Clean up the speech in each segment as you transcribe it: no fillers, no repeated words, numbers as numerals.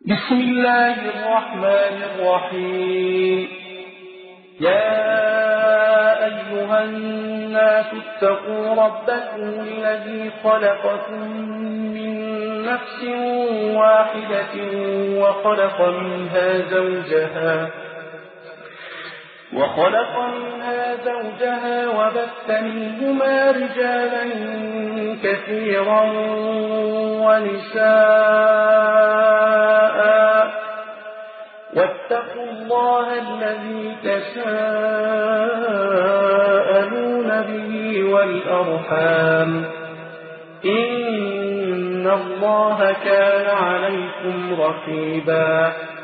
بسم الله الرحمن الرحيم. يا أيها الناس اتقوا ربكم الذي خلقكم من نفس واحدة وخلق منها زوجها وبث منهما رجالا كثيرا ونساء، واتقوا الله الذي تساءلون به والأرحام، إن الله كان عليكم رقيبا.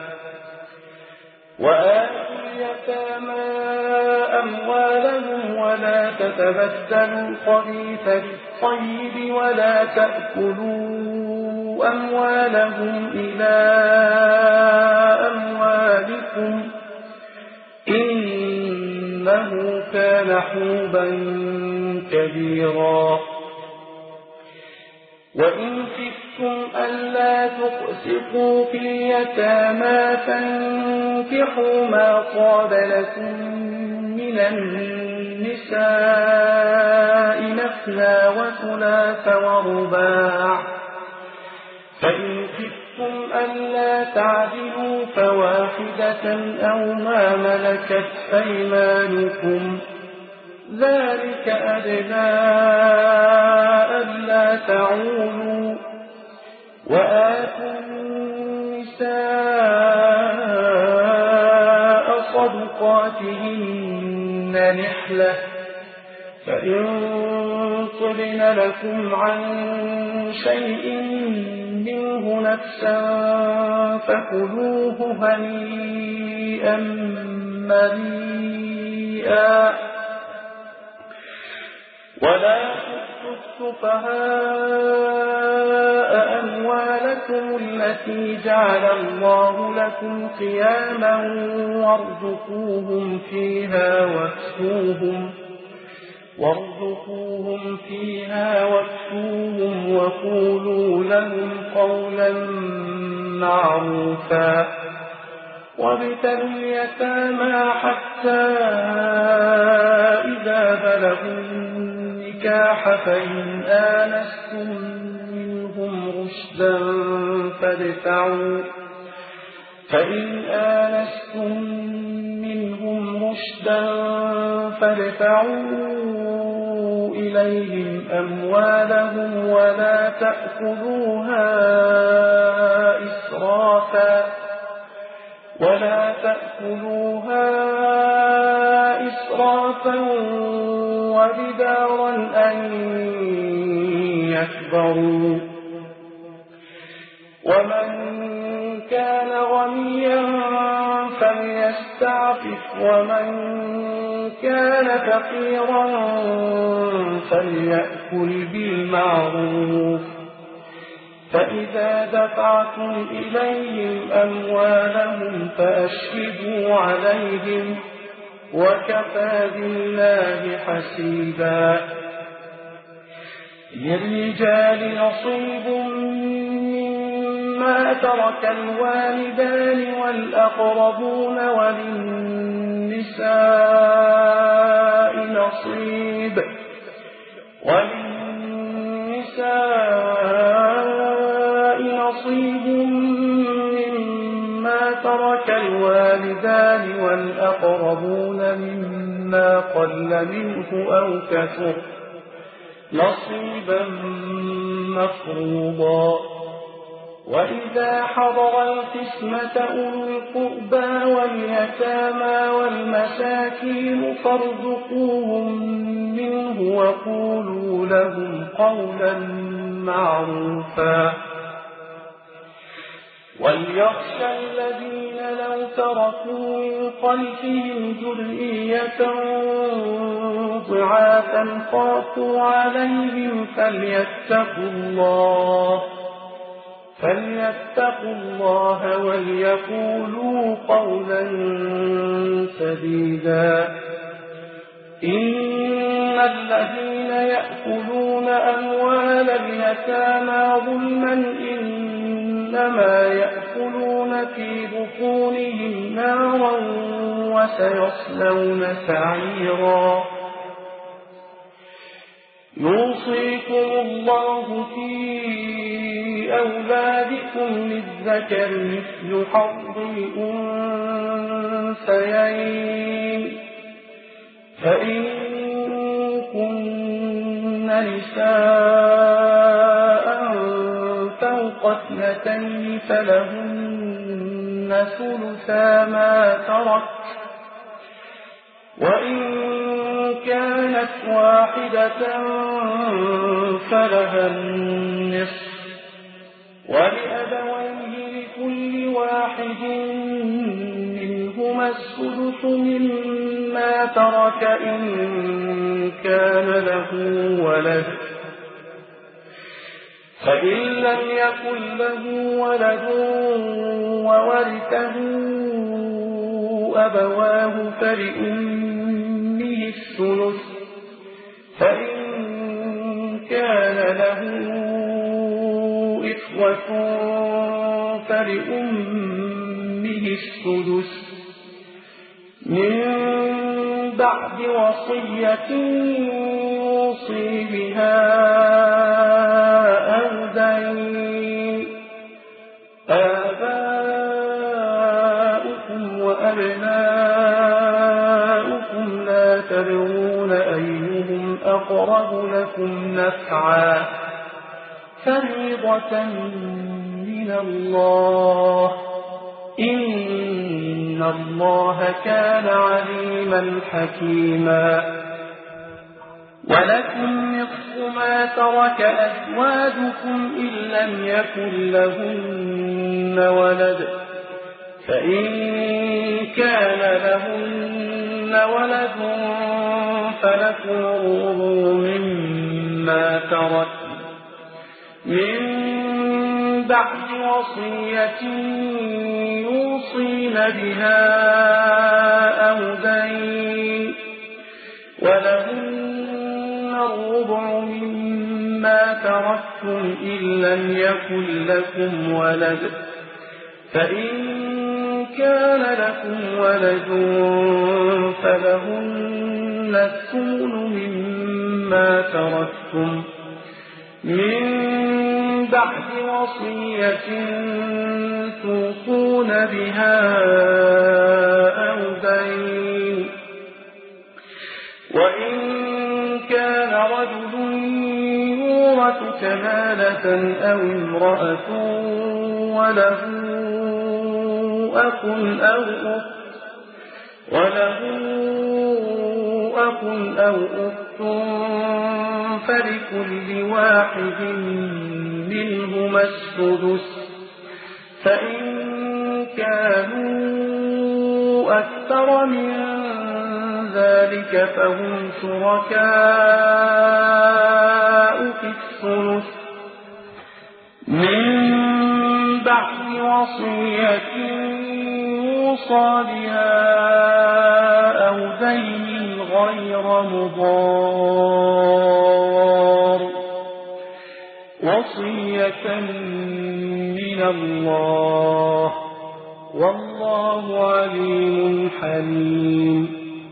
وآتوا اليتامى أموالهم ولا تتبدلوا الخبيث بالطيب ولا تأكلوا أموالهم إلى أموالكم، إنه كان حوبا كبيرا. وإن خفتم ألا تقسطوا في اليتامى فانكحوا ما طاب لكم من النساء مثنى وثلاث ورباع، فإن خفتم ألا تعدلوا فواحدة أو ما ملكت أيمانكم، ذلك أدنى ألا تعولوا. وآتوا النساء صدقاتهن نحلة، فإن طبن لكم عن شيء منه نفسا فكلوه هنيئا مريئا. ولا تؤتوا السفهاء أموالكم التي جعل الله لكم قياما وارزقوهم فيها واكسوهم وقولوا لهم قولا معروفا. وابتلوا اليتامى حتى إذا بلغوا النكاح فإن آنستم منهم رشدا فادفعوا إليهم أموالهم ولا تأكلوها إسرافا وبدارا أن يكبروا. ومن كان غنيا فليستعفف، ومن كان فقيرا فليأكل بالمعروف. فإذا دفعتم إليهم أموالهم فأشهدوا عليهم، وكفى بالله حسيبا. للرجال نصيب مما ترك الوالدان والأقربون، وللنساء نصيب مما ترك الوالدان والأقربون مما قل منه أو كثر، نصيبا مفروضا. وإذا حضر القسمة أولو القربى واليتامى والمساكين فارزقوهم منه وقولوا لهم قولا معروفا. وليخشى الذين لو تركوا من خلفهم ذرية ضعافا خافوا عليهم فليتقوا الله وليقولوا قولا سديدا. إن الذين يأكلون أموال اليتامى ظلما إنما يأكلون في بطونهم نارا وسيصلون سعيرا يوصيكم الله في أولادكم للذكر مثل حظ الأنثيين فإن كن نساء فوق 2 فلهن ثلثا ما ترك وإن كانت واحدة فلها النصف ولأبويه لكل واحد منهما السدس مما ترك إن كان له ولد فإن لم يكن له ولد وورثه أبواه فلأمه الثلث فإن كان له إخوة فلأمه السدس من بعد وصية يوصي بها أو دين آباؤكم وأبناؤكم لا تدرون أيهم أقرب لكم نفعا فريضة من الله إن الله كان عليما حكيما ولكم نصف ما ترك أزواجكم إن لم يكن لهن ولد فإن كان لهن ولد فلكم الربع مما ترك من بعد وصية يوصين بها أو دين ولهن الربع مما تركتم إن لم يكن لكم ولد فإن كان لكم ولد فلهن الثمن مما تركتم من بعد وصية توصون بها أو دين وإن كان رجل يورث كلالة أو امرأة وله أخ أو أخت فلكل واحد منهما السدس فإن كانوا أكثر من ذلك فهم شركاء في الثلث من بعد وصية يوصى بها أو دين غير مضار وصية من الله والله عليم حليم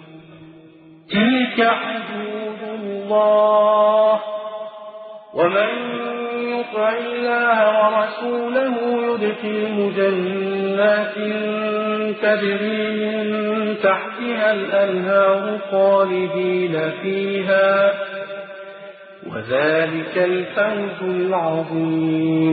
تلك حدود الله ومن يطع الله ورسوله يدخله جنات تجري من تحتها الأنهار خالدين فيها وذلك الفوز العظيم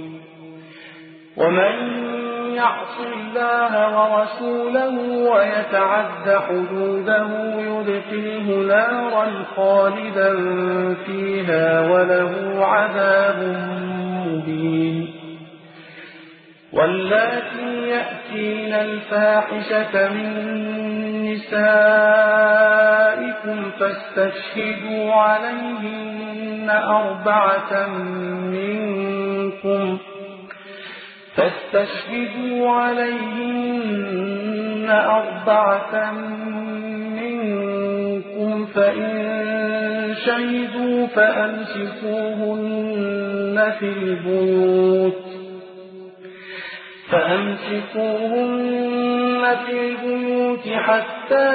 ومن يعص الله ورسوله ويتعد حدوده يدخله نارا خالدا فيها وله عذاب مبين واللاتي يأتين الفاحشة من نسائكم فاستشهدوا عليهن 4 منكم فإن شهدوا فأمسكوهن في البيوت فأمسكوهن في البيوت حتى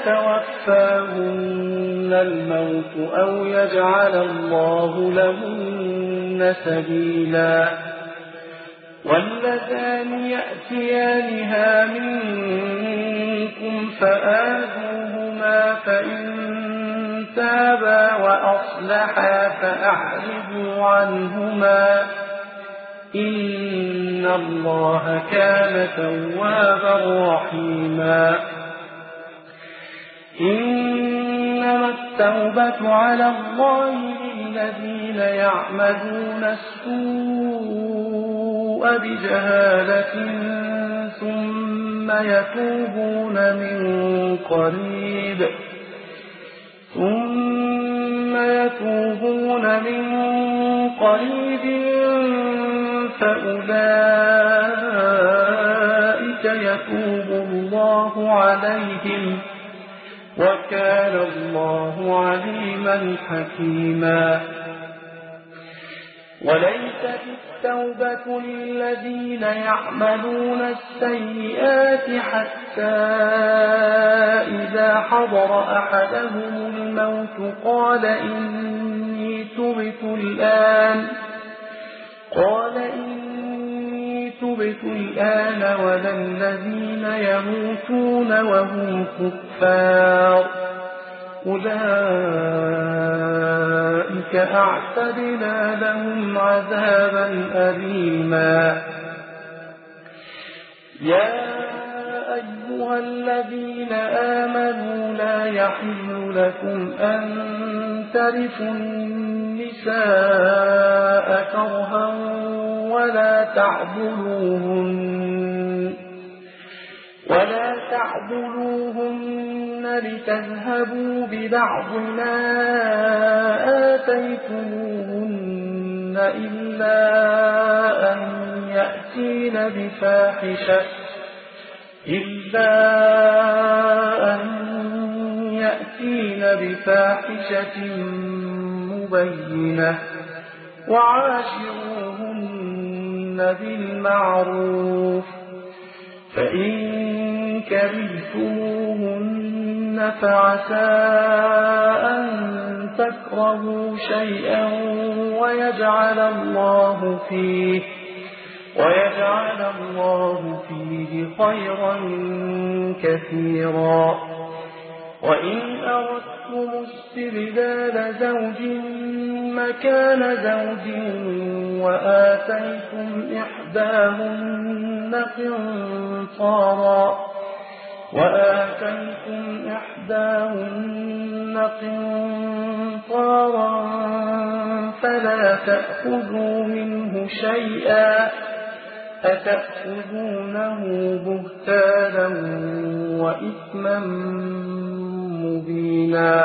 يتوفاهن الموت أو يجعل الله لهن سبيلا واللذان يأتيانها منكم فآذوهما فإن تابا وأصلحا فأعرضوا عنهما إن الله كان توابا رحيما إنما التوبة على الله للذين يعملون السوء بجهالة ثم يتوبون من قريب فأولئك يتوب الله عليهم وكان الله عليما حكيما وليست التوبة للذين يعملون السيئات حتى إذا حضر أحدهم الموت قال إني تبت الآن ولا الذين يموتون وهم كفار أولئك أعتدنا لهم عذابا أليما يا أيها الذين آمنوا لا يحل لكم أن ترثوا النساء كرها ولا تعضلوهن لتذهبوا ببعض ما آتيتموهن إلا أن يأتين بفاحشة مبينة وعاشروهن بالمعروف فإن كرهتموهن فعسى أن تكرهوا شيئا ويجعل الله فيه خيرا كثيرا وإن أردتم استبدال زوج مكان زوج وآتيتم إحداهن قنطارا فلا تأخذوا منه شيئا أتأخذونه بهتانا وإثما مبينا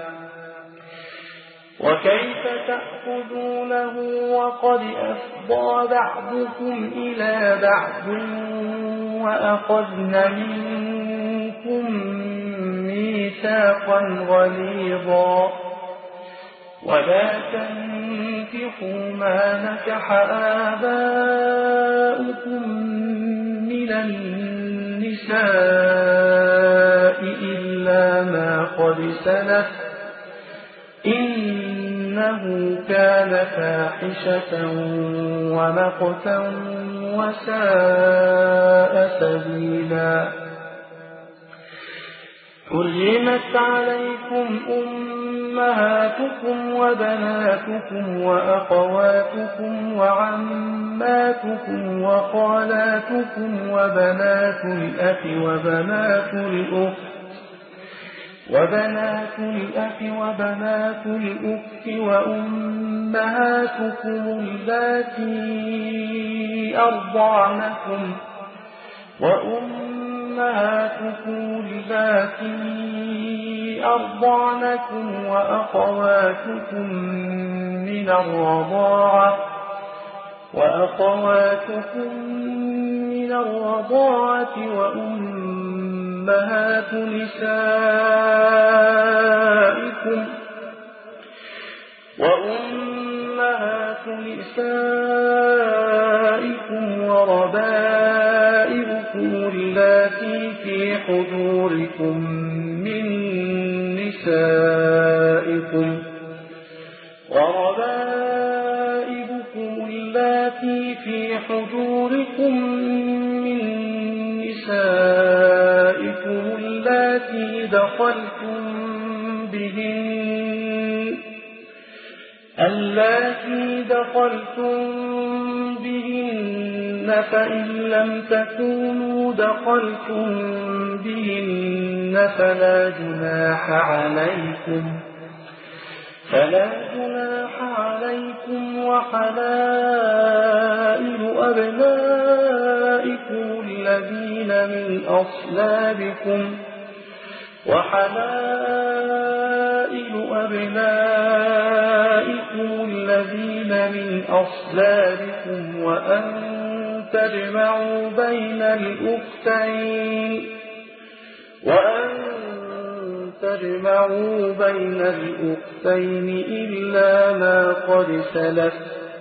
وكيف تأخذونه وقد أفضى بعضكم إلى بعض وأخذن منكم ميثاقا غليظا ولا تنكحوا ما نكح آباؤكم من النساء إلا ما قد سلف إنه كان فاحشة ومقتا وساء سبيلا حرمت عليكم أمهاتكم وبناتكم وأخواتكم وعماتكم وخالاتكم وبنات الأخ وبنات الأخت وأمهاتكم اللاتي أرضعنكم وأخواتكم من الرضاعة وأمهات نسائكم, وربائبكم التي في حجوركم من نسائكم إن ارتبتم فلا تحلوا لهن حتى يضعن ما في بطونهن ذلك أزواجكم اللاتي في حجوركم من نسائكم وربائبكم اللاتي في حجوركم من نسائكم اللاتي دخلتم بهن فإن لم تكونوا دخلتم بهن فلا جناح عليكم وحلائل أبنائكم الذين من أصلابكم وأن تجمعوا بين الأختين إلا ما قد سلف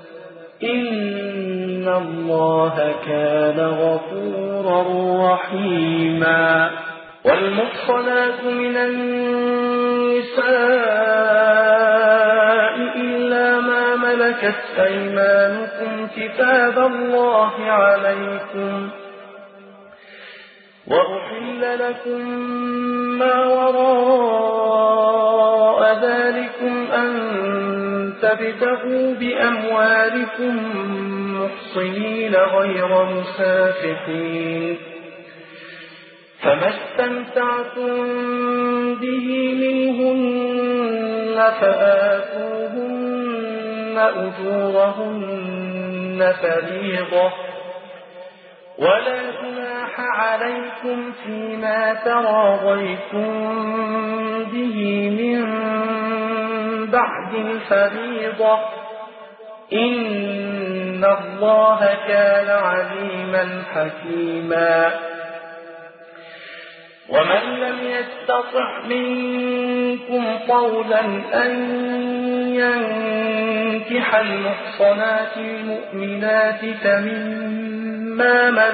إن الله كان غفورا رحيما. والمحصنات من النساء إلا ما ملكت أيمانكم كتاب الله عليكم وأحل لكم ما وراء ذلكم أن تبتغوا بأموالكم محصنين غير مسافحين فما استمتعتم به منهن فآتوهن أجورهن فريضة ولا جناح عليكم فيما تراضيتم به من بعد الفريضة إن الله كان عليما حكيما. ومن لم يستطع منكم طولا أن ينكح المحصنات المؤمنات فمما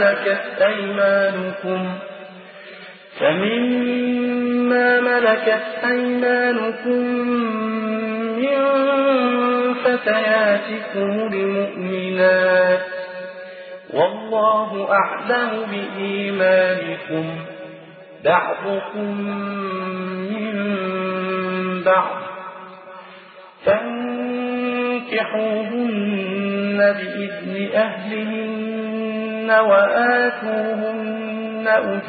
ملكت أيمانكم من فتياتكم المؤمنات والله أعلم بإيمانكم بعضكم من بعض فانكحوهن بإذن أهلهن وآتوهن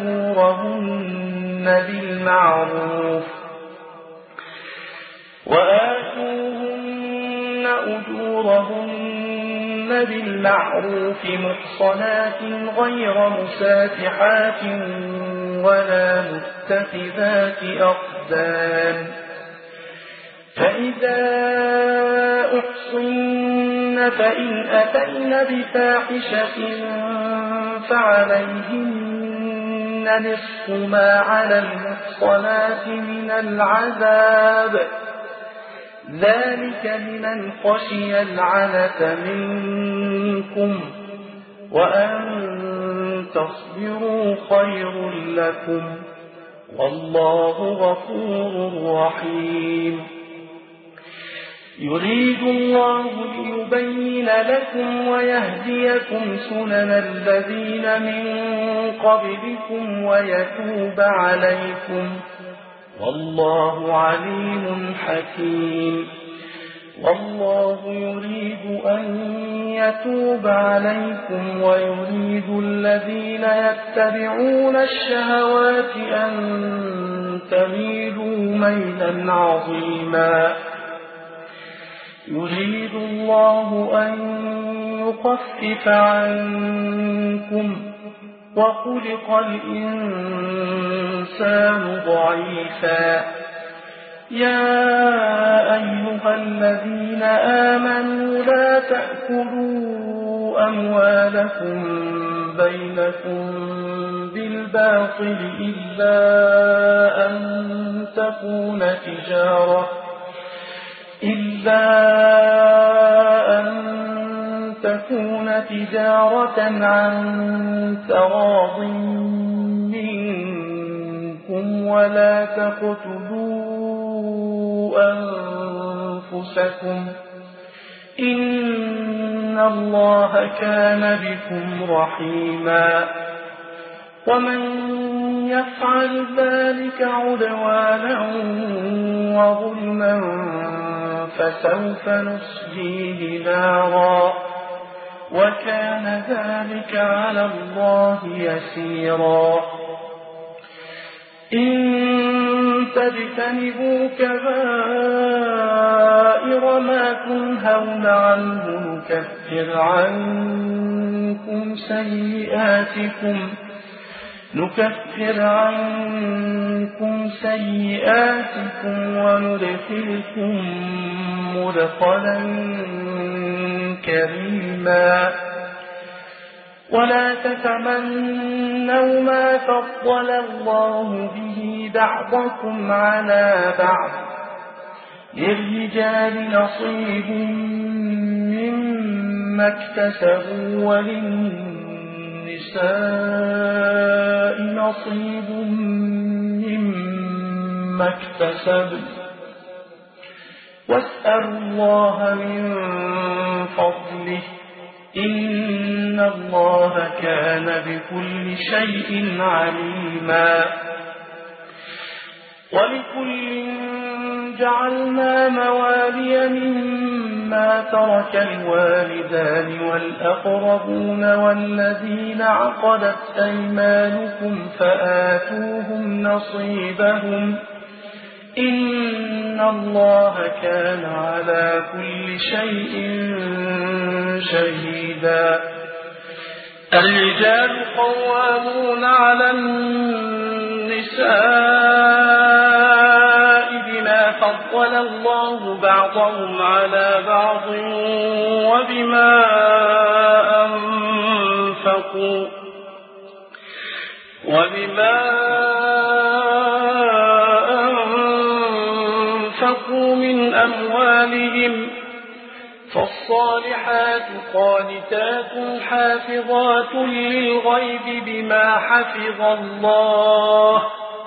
أجورهن بالمعروف محصنات غير مسافحات ولا متخذات أخدان فإذا أحصن فإن أتين بفاحشة فعليهن نصف ما على المحصنات من العذاب ذلك لمن خشي العنة منكم وأن تصبروا خير لكم والله غفور رحيم. يريد الله ليبين لكم ويهديكم سنن الذين من قبلكم ويتوب عليكم والله عليم حكيم. والله يريد أن يتوب عليكم ويريد الذين يتبعون الشهوات أن تميلوا ميلا عظيما. يريد الله أن يخفف عنكم وخلق الإنسان ضعيفا. يا أيها الذين آمنوا لا تأكلوا أموالكم بينكم بالباطل إلا أن تكون تجارة عن تراض منكم ولا تقتلوا أنفسكم إن الله كان بكم رحيما ومن يفعل ذلك عدوانا وظلما فسوف نصليه نارا وكان ذلك على الله يسيرا إن تجتنبوا كبائر ما تنهون عنه نكفر عنكم سيئاتكم وندخلكم مدخلا كريما ولا تتمنوا ما فضل الله به بعضكم على بعض للرجال نصيب مما اكتسبوا وللنساء نصيب مما اكتسبن واسألوا الله من فضله إن الله كان بكل شيء عليما ولكل جعلنا موالي مما ترك الوالدان والأقربون والذين عقدت أيمانكم فآتوهم نصيبهم إن الله كان على كل شيء شهيدا الرجال قوامون على النساء بما فضل الله بعضهم على بعض وبما أنفقوا من أموالهم فالصالحات قانتات حافظات للغيب بما حفظ الله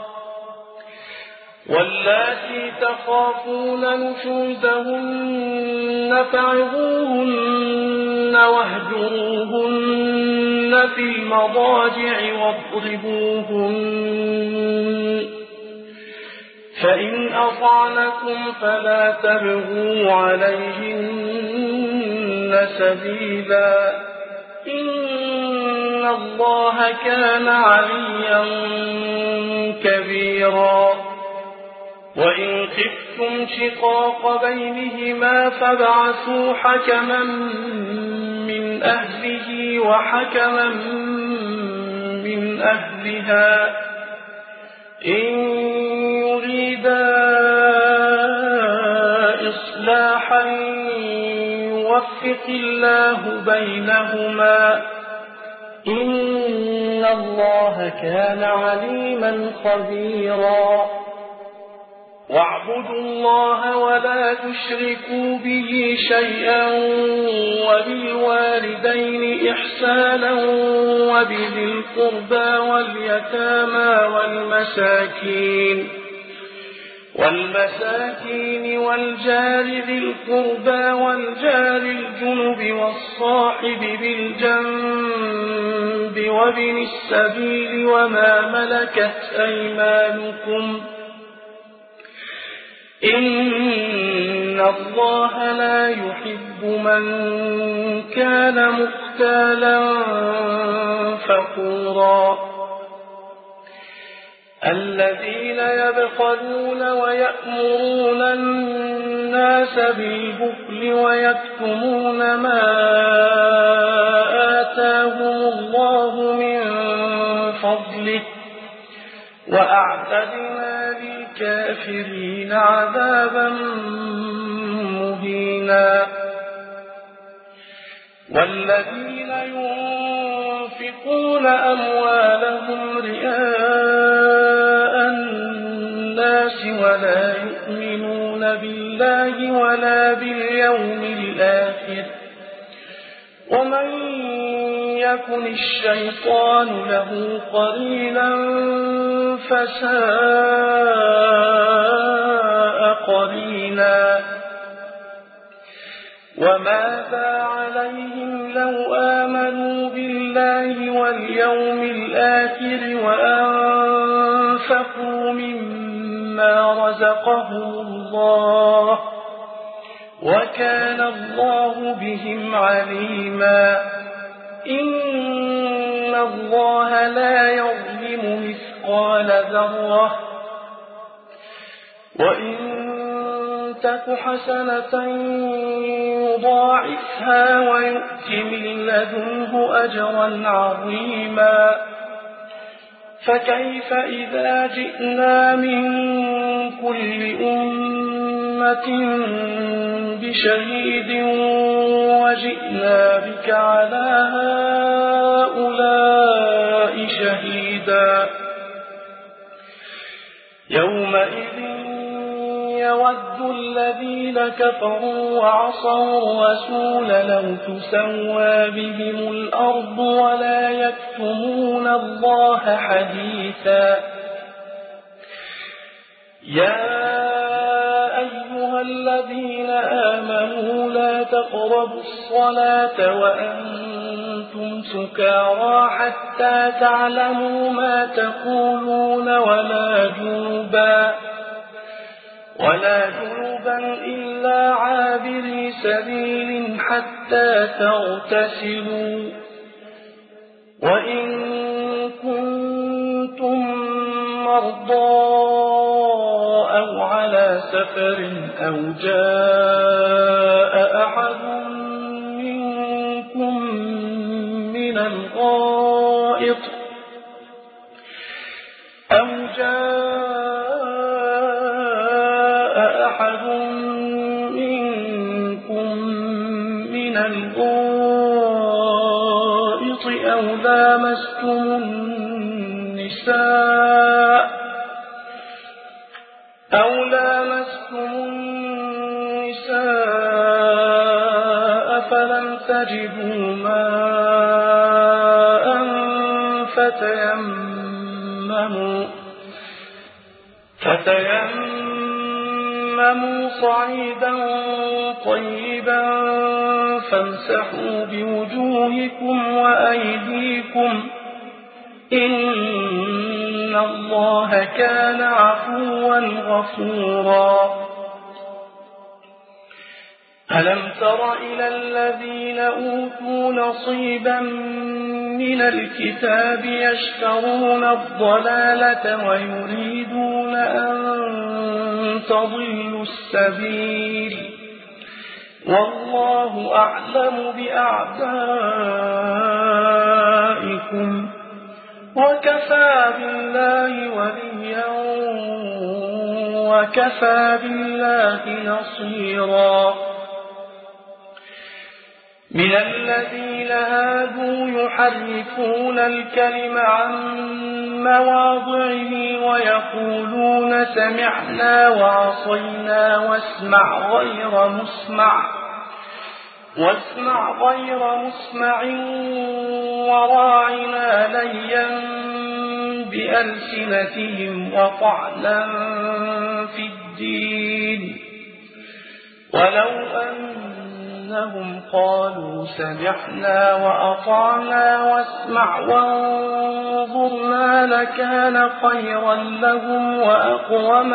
واللاتي تخافون نشوزهن فعظوهن واهجروهن في المضاجع واضربوهن فإن أطعنكم فلا تبغوا عليهن سبيلا إن الله كان عليا كبيرا وإن خفتم شقاق بينهما فابعثوا حكما من أهله وحكما من أهلها إن يريدا إصلاحا يوفق الله بينهما إن الله كان عليما خبيرا واعبدوا الله ولا تشركوا به شيئا وبالوالدين إحسانا وبذي القربى واليتامى والمساكين والجار ذي القربى والجار الجنب والصاحب بالجنب وابن السبيل وما ملكت أيمانكم إن الله لا يحب من كان مختالا فخورا الذين يبخلون ويأمرون الناس بالبخل ويكتمون ما آتاهم الله من فضله وأعتدنا للكافرين عذابا مهينا والذين ينفقون أموالهم رئاء الناس ولا يؤمنون بالله ولا باليوم الآخر يكن الشيطان له قرينا فساء قرينا وماذا عليهم لو آمنوا بالله واليوم الآخر وأنفقوا مما رزقهم الله وكان الله بهم عليما إن الله لا يظلم مثقال ذرة وإن تك حسنة يضاعفها ويؤت من لدنه أجرا عظيما فكيف إذا جئنا من كل أمة بشهيد وجئنا بك على هؤلاء شهيدا يومئذ يود الذين كفروا وعصوا الرسول لو تسوى بهم الأرض ولا يكتمون الله حديثا يا أيها الذين آمنوا لا تقربوا الصلاة وأنتم سكارى حتى تعلموا ما تقولون ولا جنبا إلا عابري سبيل حتى تغتسلوا وإن كنتم مرضى أو على سفر أو جاء أحد منكم من الغائط أو لامستم النساء فلم تجدوا ماء فتيمموا صعيدا طيبا فامسحوا بوجوهكم وأيديكم إن الله كان عفوا غفورا ألم تر إلى الذين أوتوا نصيبا من الكتاب يشترون الضلالة ويريدون أن تضلوا السبيل والله أعلم بأعدائكم وكفى بالله وليا وكفى بالله نصيرا من الذين هادوا يحرفون الكلم عن مواضعه ويقولون سمعنا وعصينا واسمع غير مسمع وراعنا ليا بألسنتهم وطعنا في الدين ولو أنهم قالوا سمعنا وأطعنا واسمع وانظرنا لكان خيرا لهم وأقوم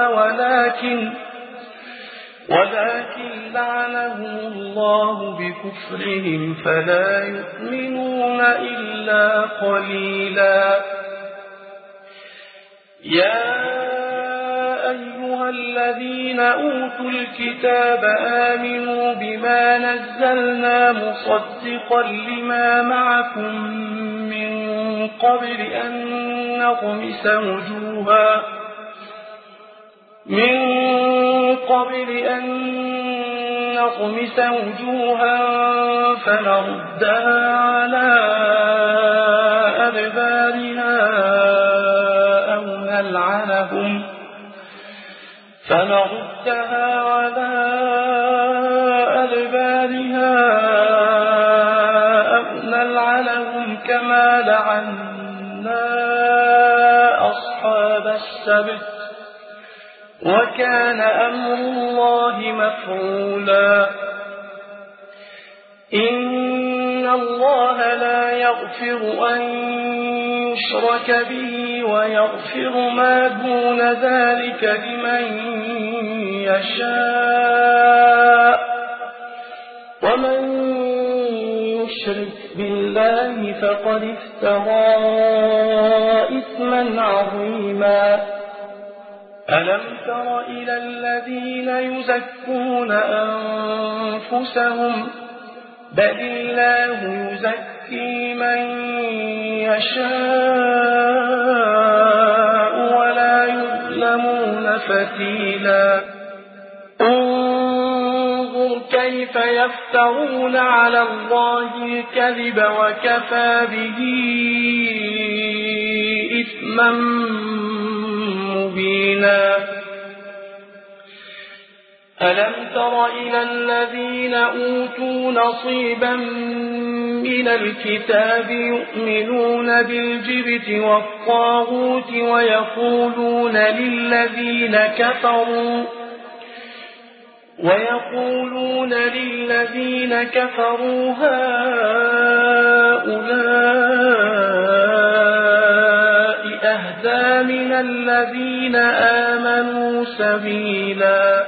ولكن لعنهم الله بكفرهم فلا يؤمنون إلا قليلا يا أيها الذين أوتوا الكتاب آمنوا بما نزلنا مصدقا لما معكم من قبل أن نطمس وجوها فنردها على أدبارها أو نلعنهم السبت وكان أمر الله مفعولا إن الله لا يغفر أن يشرك به ويغفر ما دون ذلك لمن يشاء ومن يشرك بالله فقد افترى إثما عظيما ألم تر إلى الذين يزكون أنفسهم بل الله يزكي من يشاء ولا يظلمون فتيلا انظر كيف يفترون على الله الكذب وكفى به إثما مبينا ألم تر إلى الذين أوتوا نصيبا من الكتاب يؤمنون بالجبت والطاغوت ويقولون للذين كفروا هؤلاء أهدى من الذين آمنوا سبيلا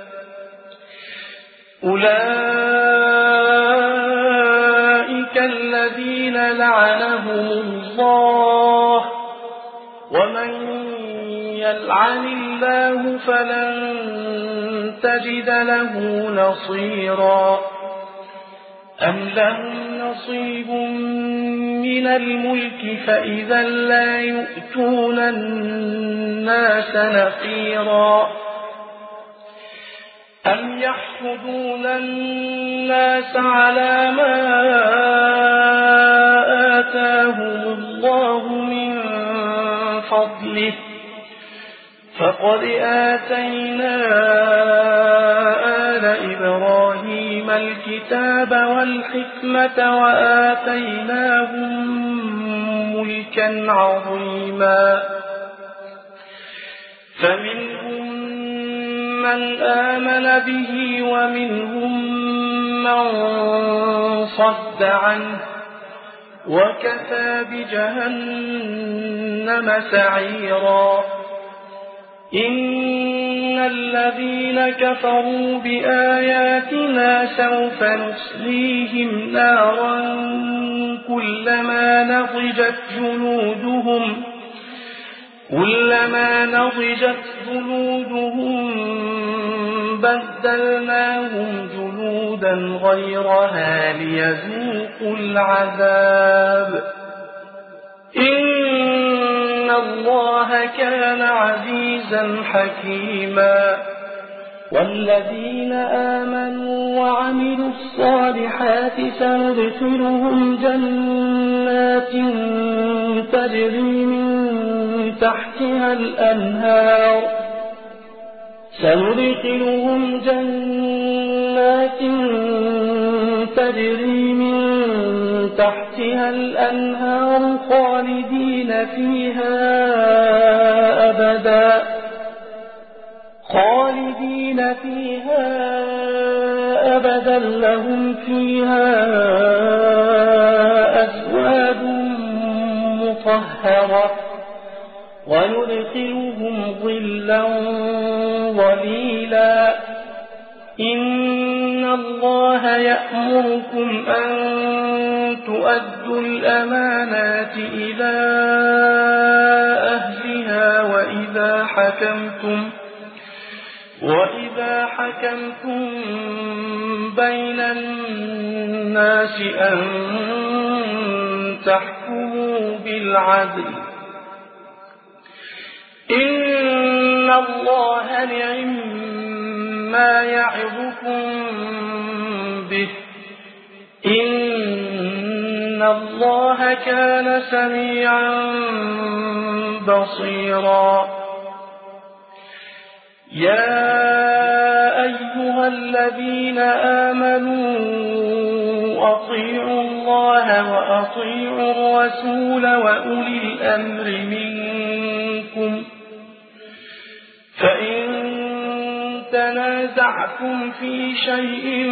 أولئك الذين لعنهم الله ومن يلعن الله فلن تجد له نصيرا أم لهم نصيب من الملك فإذا لا يؤتون الناس نقيرا أم يحسدون الناس على ما آتاهم الله من فضله فقد آتينا آل إبراهيم الكتاب والحكمة وآتيناهم ملكا عظيما فمنهم من آمن به ومنهم من صد عنه وكفى بجهنم سعيرا إن الذين كفروا بآياتنا سوف نصليهم نارا كلما نضجت جلودهم بدلناهم جلودا غيرها ليذوقوا العذاب إن الله كان عزيزا حكيما والذين آمنوا وعملوا الصالحات سندخلهم جنات تجري من تحتها الأنهار خالدين فيها أبدا لهم فيها أزواج مطهرة وندخلهم ظلا ظليلا إن الله يأمركم أن تؤدوا الأمانات إلى أهلها وإذا حكمتم بين الناس أن تحكموا بالعدل إن الله نعم يعظكم به إن الله كان سميعا بصيرا يا أيها الذين آمنوا أطيعوا الله وأطيعوا الرسول وأولي الأمر منكم تنازعتم في شيء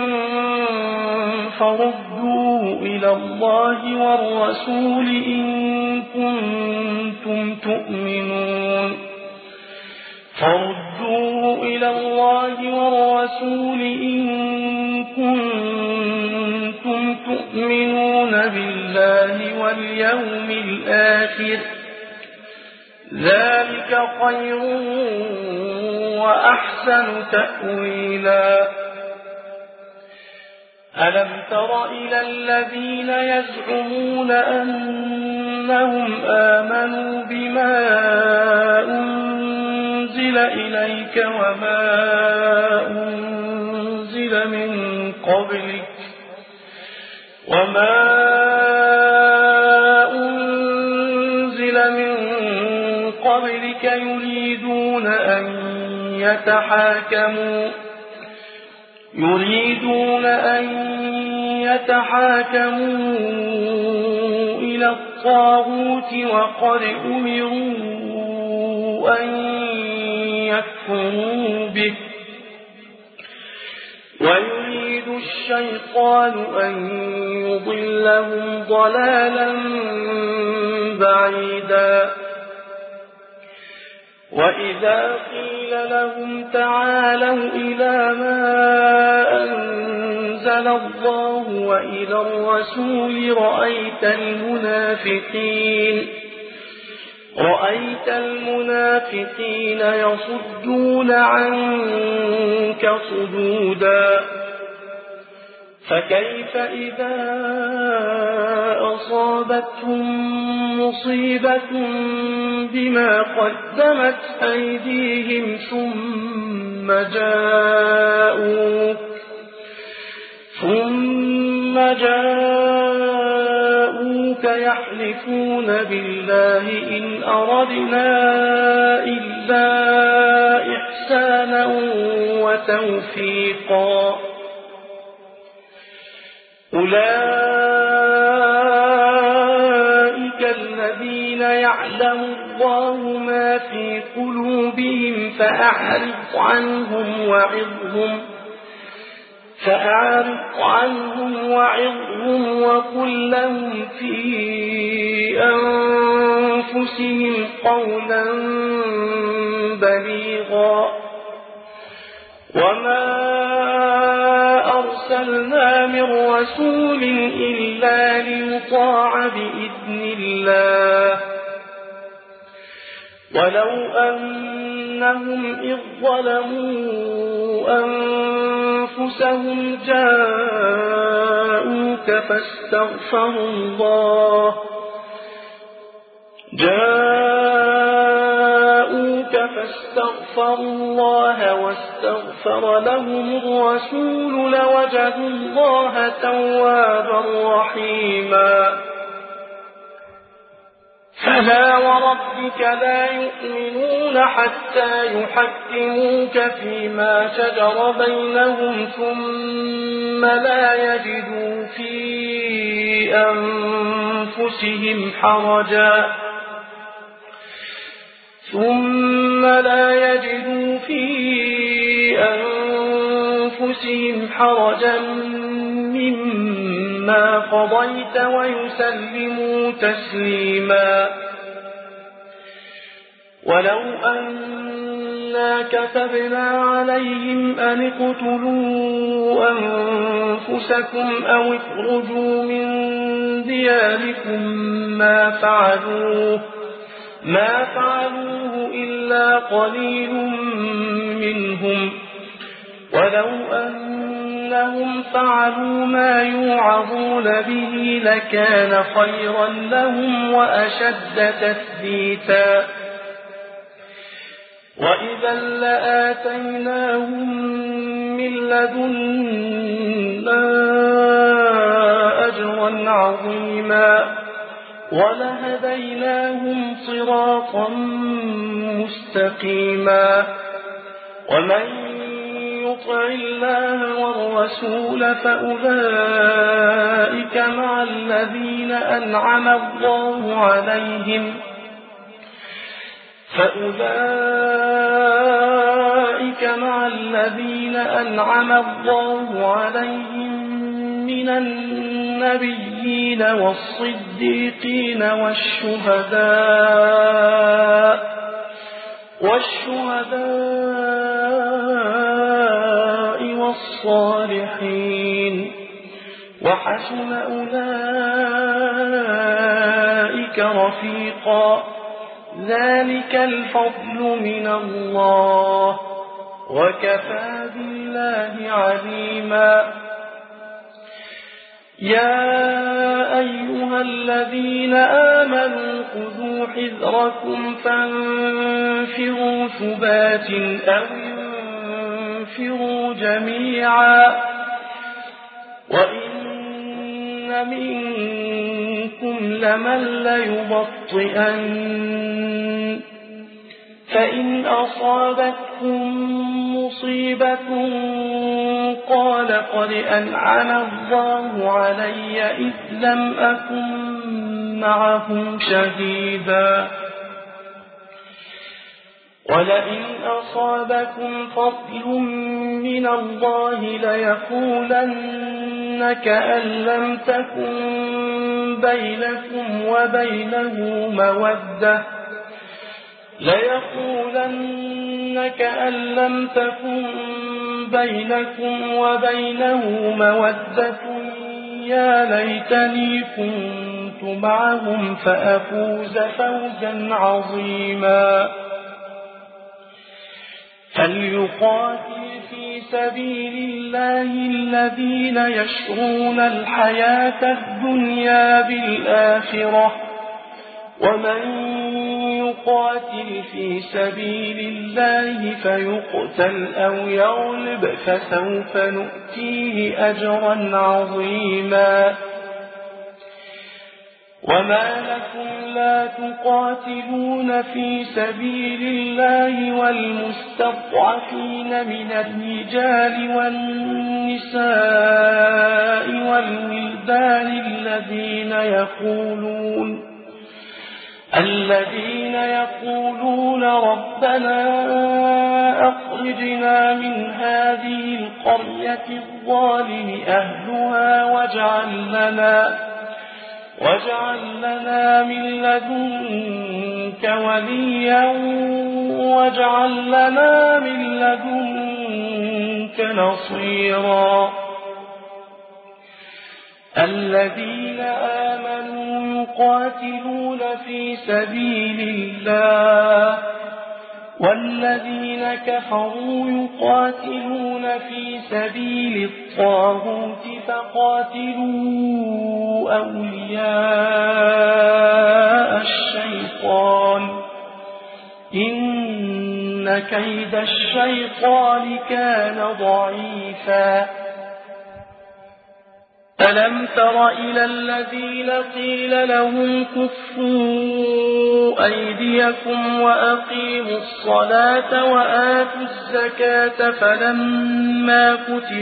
فردوه إلى الله والرسول إن كنتم تؤمنون بالله واليوم الآخر ذلك خير وأحسن تأويلا. ألم تر إلى الذين يزعمون أنهم آمنوا بما أنزل إليك وما أنزل من قبلك يريدون أن يتحاكموا إلى الطاغوت وقد أمروا أن يكفروا به ويريد الشيطان أن يضلهم ضلالا بعيدا. وإذا قيل لهم تعالوا إلى ما أنزل الله وإلى الرسول رأيت المنافقين يصدون عنك صدودا. فكيف إذا أصابتهم مصيبة بما قدمت أيديهم ثم جاءوك يحلفون بالله إن أردنا إلا إحسانا وتوفيقا. أولئك الذين يعلم الله ما في قلوبهم فأعرض عنهم وعظهم وقل لهم في أنفسهم قولا بليغا. وما أرسلنا من رسول إلا ليطاع بإذن الله ولو أنهم إذ ظلموا أنفسهم جاءوك فاستغفروا الله واستغفر لهم الرسول لوجدوا الله توابا رحيما. فلا وربك لا يؤمنون حتى يحكموك فيما شجر بينهم ثم لا يجدوا في أنفسهم حرجا مما قضيت ويسلموا تسليما. ولو أنا كتبنا عليهم أن اقتلوا أنفسكم أو اخرجوا من دياركم ما فعلوه إلا قليل منهم ولو أنهم فعلوا ما يوعظون به لكان خيرا لهم وأشد تثبيتا. وإذا لآتيناهم من لدنا أجرا عظيما ولهديناهم صراطا مستقيما. ومن يطع الله والرسول فأولئك مع الذين أنعم الله أنعم الله عليهم من النبيين والصديقين والشهداء والصالحين وحسن أولئك رفيقا ذلك الفضل من الله وكفى بالله عليما يا أيها الذين آمنوا خذوا حذركم فانفروا ثبات أو انفروا جميعا وإن منكم لمن ليبطئن فإن أصابتكم مصيبة قال قد أنعم الله علي إذ لم أكن معهم شهيدا ولئن أصابكم فضل من الله ليقولن كأن لم تكن بينكم وبينه مودة يا ليتني كنت معهم فأفوز فوزا عظيما فليقاتل في سبيل الله الذين يشرون الحياة الدنيا بالآخرة ومن يقاتل في سبيل الله فيقتل أو يغلب فسوف نؤتيه أجرا عظيما وما لكم لا تقاتلون في سبيل الله والمستضعفين من الرجال والنساء والولدان الذين يقولون ربنا أخرجنا من هذه القرية الظالم أهلها واجعل لنا من لدنك وليا واجعل لنا من لدنك نصيرا الذين آمنوا يقاتلون في سبيل الله والذين كفروا يقاتلون في سبيل الطاغوت فقاتلوا أولياء الشيطان إن كيد الشيطان كان ضعيفا ألم تر إلى الذين قيل لهم كفوا أيديكم وأقيموا الصلاة وآتوا الزكاة فلما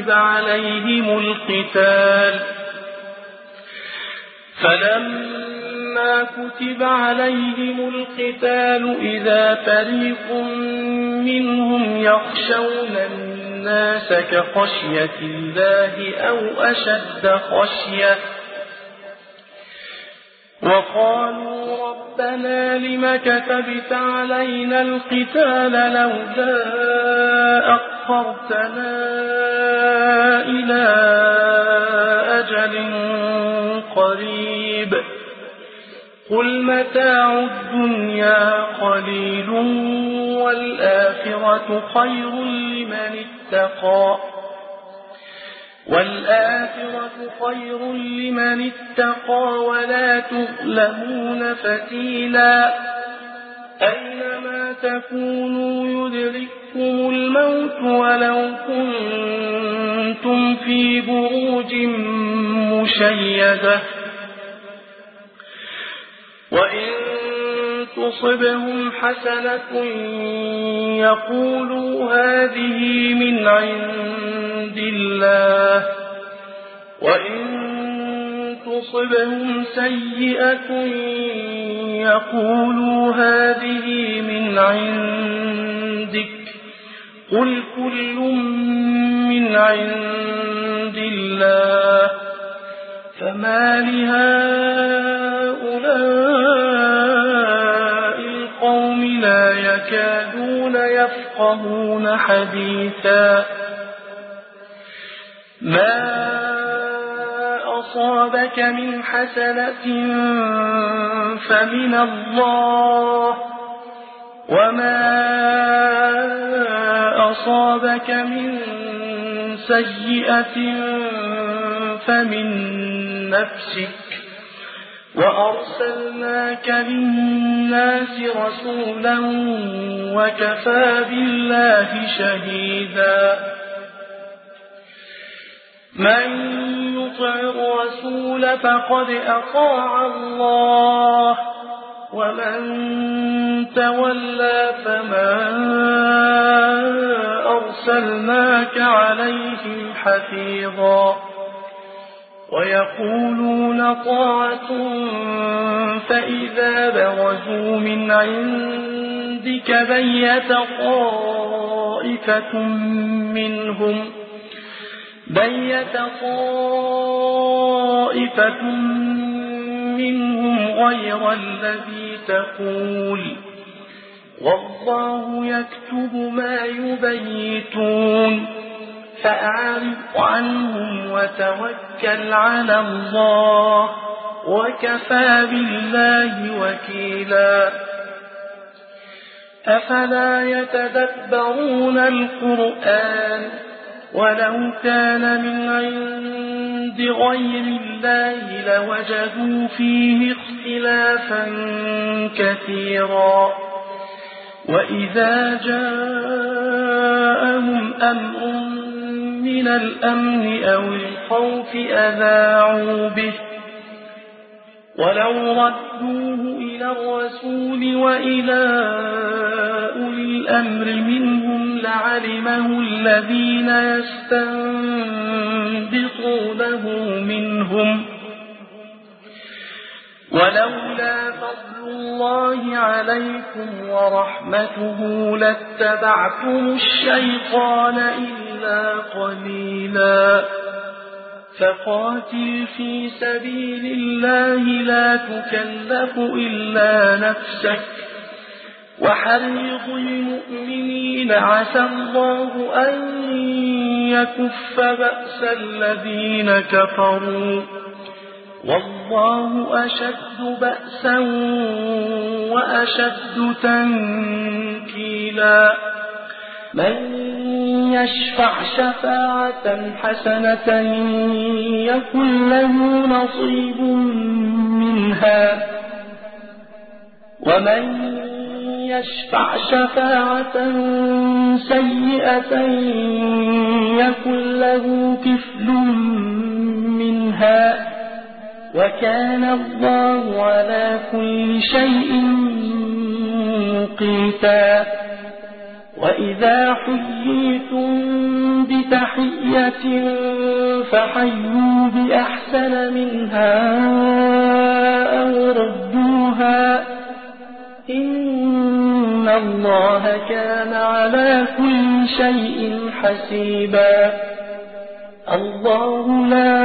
كتب عليهم القتال إذا فريق منهم يخشون الناس كخشية الله أو أشد خشية وقالوا ربنا لم كتبت علينا القتال لولا أخرتنا إلى أجل قريب قل متاع الدنيا قليل والآخرة خير لمن اتقى ولا تظلمون فتيلا أينما تكونوا يدرككم الموت ولو كنتم في بروج مشيدة وإن تصبهم حسنة يقولوا هذه من عند الله وإن تصبهم سيئة يقولوا هذه من عندك قل كل عند الله فما لهؤلاء القوم لا يكادون يفقهون حديثا ما أصابك من حسنة فمن الله وما أصابك من سيئة فمن نفسك وأرسلناك للناس رسولا وكفى بالله شهيدا من يطع الرسول فقد أطاع الله ومن تولى فما أرسلناك عليهم حفيظا ويقولون طاعة فإذا برزوا من عندك بيت طائفة منهم غير الذي تقول والله يكتب ما يبيتون فأعرض عنهم وتوكل على الله وكفى بالله وكيلا أفلا يتدبرون القرآن ولو كان من عند غير الله لوجدوا فيه اختلافا كثيرا وإذا جاءهم أمر من الأمن أو الخوف أذاعوا به ولو ردوه إلى الرسول وإلى أولي الأمر منهم لعلمه الذين يستنبطونه منهم ولولا فضل الله عليكم ورحمته لاتبعتم الشيطان إلا قليلا فقاتل في سبيل الله لا تكلف إلا نفسك وحرض المؤمنين عسى الله أن يكف بأس الذين كفروا والله أشد بأسا وأشد تنكيلا من يشفع شفاعة حسنة يكن له نصيب منها ومن يشفع شفاعة سيئة يكن له كفل منها وكان الله على كل شيء مقيتا وإذا حييتم بتحية فحيوا بأحسن منها أو ردوها إن الله كان على كل شيء حسيبا الله لا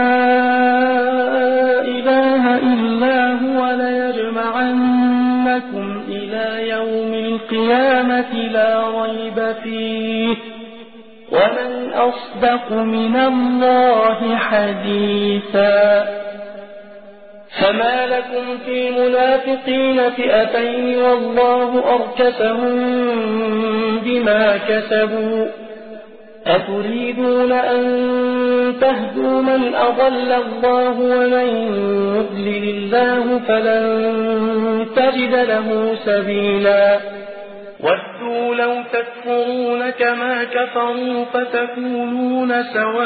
إله إلا هو ليجمعنكم إلى يوم القيامة لا ريب فيه ومن أصدق من الله حديثا فما لكم في المنافقين فئتين والله أركسهم بما كسبوا أتريدون أن تهدوا من أضل الله ومن يضلل الله فلن تجد له سبيلا ودوا لو تكفرون كما كفروا فتكونون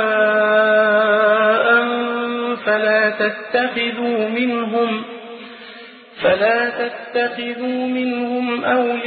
سواء فلا تتخذوا منهم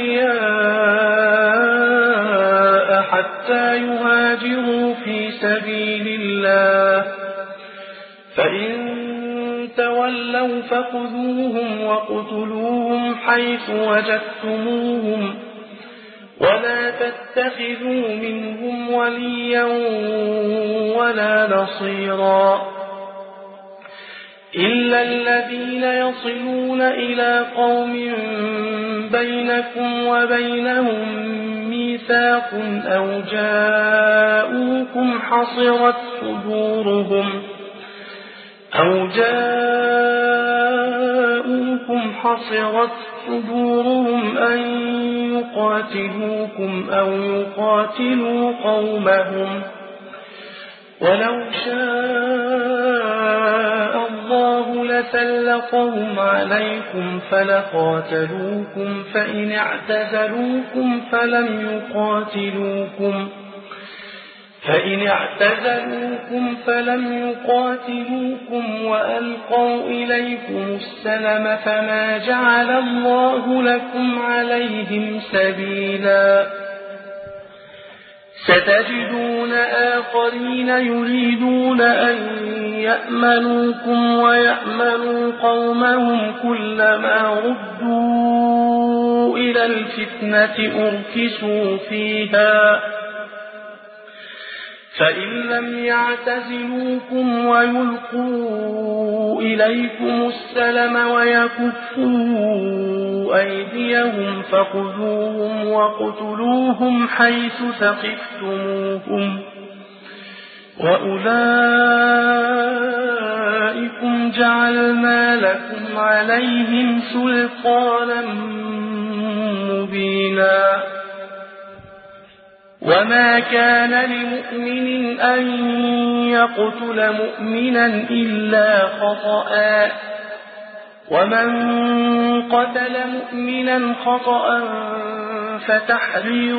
أولياء حتى يهاجروا في سبيل الله فإن تولوا فخذوهم وقتلوهم حيث وجدتموهم ولا تتخذوا منهم وليا ولا نصيرا إلا الذين يصلون إلى قوم بينكم وبينهم ميثاق أو جاءوكم حصرت صدورهم أن يقاتلوكم أو يقاتلوا قومهم ولو شاء الله لسلطهم عليكم فلقاتلوكم فإن اعتزلوكم فلم يقاتلوكم وألقوا إليكم السلم فما جعل الله لكم عليهم سبيلا ستجدون آخرين يريدون أن يأمنوكم ويأمنوا قومهم كلما ردوا إلى الفتنة أركسوا فيها فإن لم يعتزلوكم ويلقوا إليكم السلم ويكفوا أيديهم فخذوهم وقتلوهم حيث ثقفتموهم وأولئكم جعلنا لكم عليهم سلطانا مبينا وما كان لمؤمن أن يقتل مؤمنا إلا خطأ ومن قتل مؤمنا خطأ فتحرير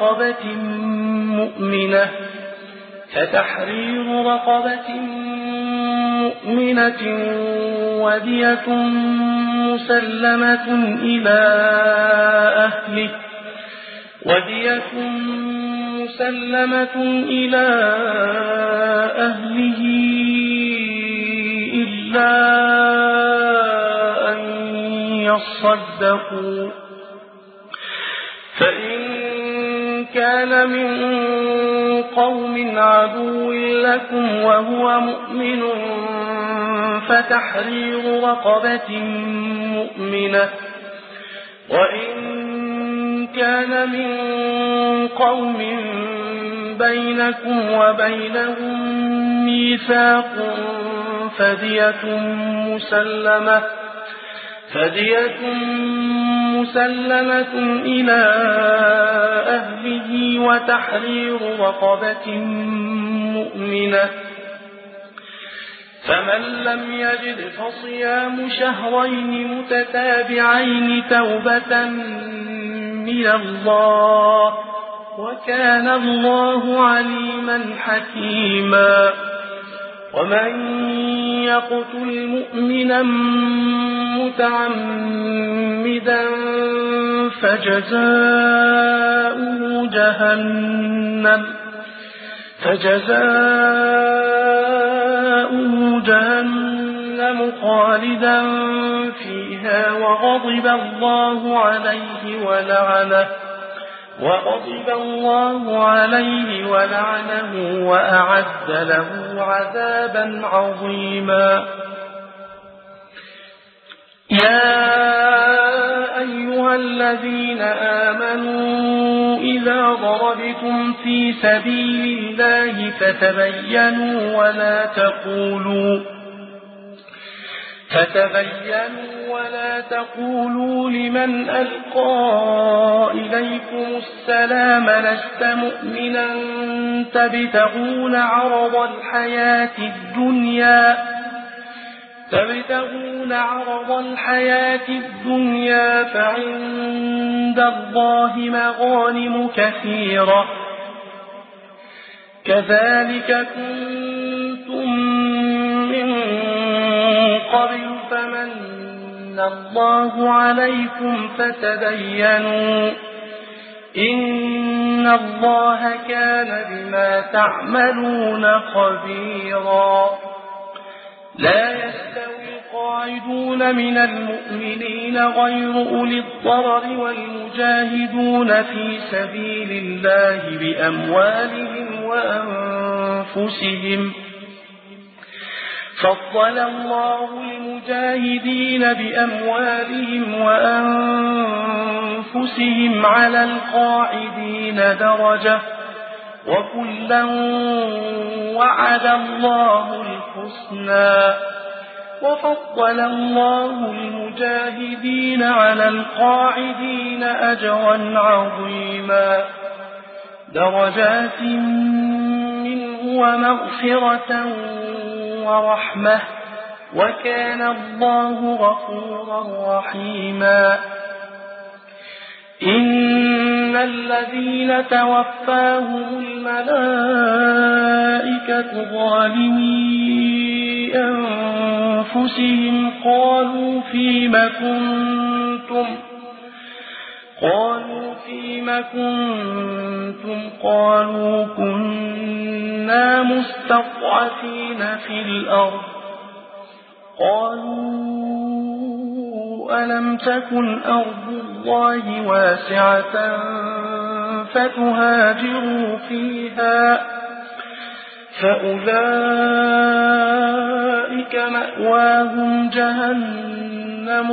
رقبة مؤمنة ودية مسلمة إلى أهله إلا أن يصدقوا فإن كان من قوم عدو لكم وهو مؤمن فتحرير رقبة مؤمنة وإن كان من قوم بينكم وبينهم ميثاق فدية مسلمة إلى أهله وتحرير رقبة مؤمنة فمن لم يجد فصيام شهرين متتابعين توبة من الله وكان الله عليما حكيما ومن يقتل مؤمنا متعمدا فجزاؤه جهنم خالدا فيها وغضب الله عليه ولعنه وأعد له عذابا عظيما يا أيها الذين آمنوا إذا ضربتم في سبيل الله فتبينوا ولا تقولوا لمن ألقى إليكم السلام لست مؤمنا تبتغون عرض الحياة الدنيا فعند الله مغانم كثيرة كذلك كنتم من قبل فمن الله عليكم فتبينوا إن الله كان بما تعملون خبيرا لا يستوي القاعدون من المؤمنين غير أولي الضرر والمجاهدون في سبيل الله بأموالهم وأنفسهم. فضل الله المجاهدين بأموالهم وأنفسهم على القاعدين درجة، وكلا وعد الله الحسنى. وفضل الله المجاهدين على القاعدين أجرا عظيما، درجات منه ومغفرة ورحمة، وكان الله غفورا رحيما. إن الذين توفاهم الملائكة ظالمي أنفسهم قالوا فيم كنتم قالوا كنا مستضعفين في الأرض. قالوا ألم تكن أرض الله واسعة فتهاجروا فيها، فأولئك مأواهم جهنم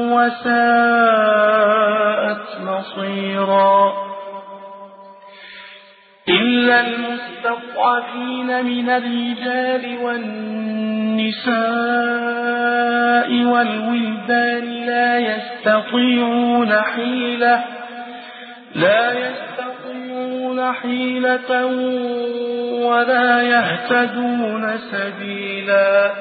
وساءت مصيرا. إلا المستضعفين من الرجال والنساء والولدان لا يستطيعون حيلة ولا يهتدون سبيلا،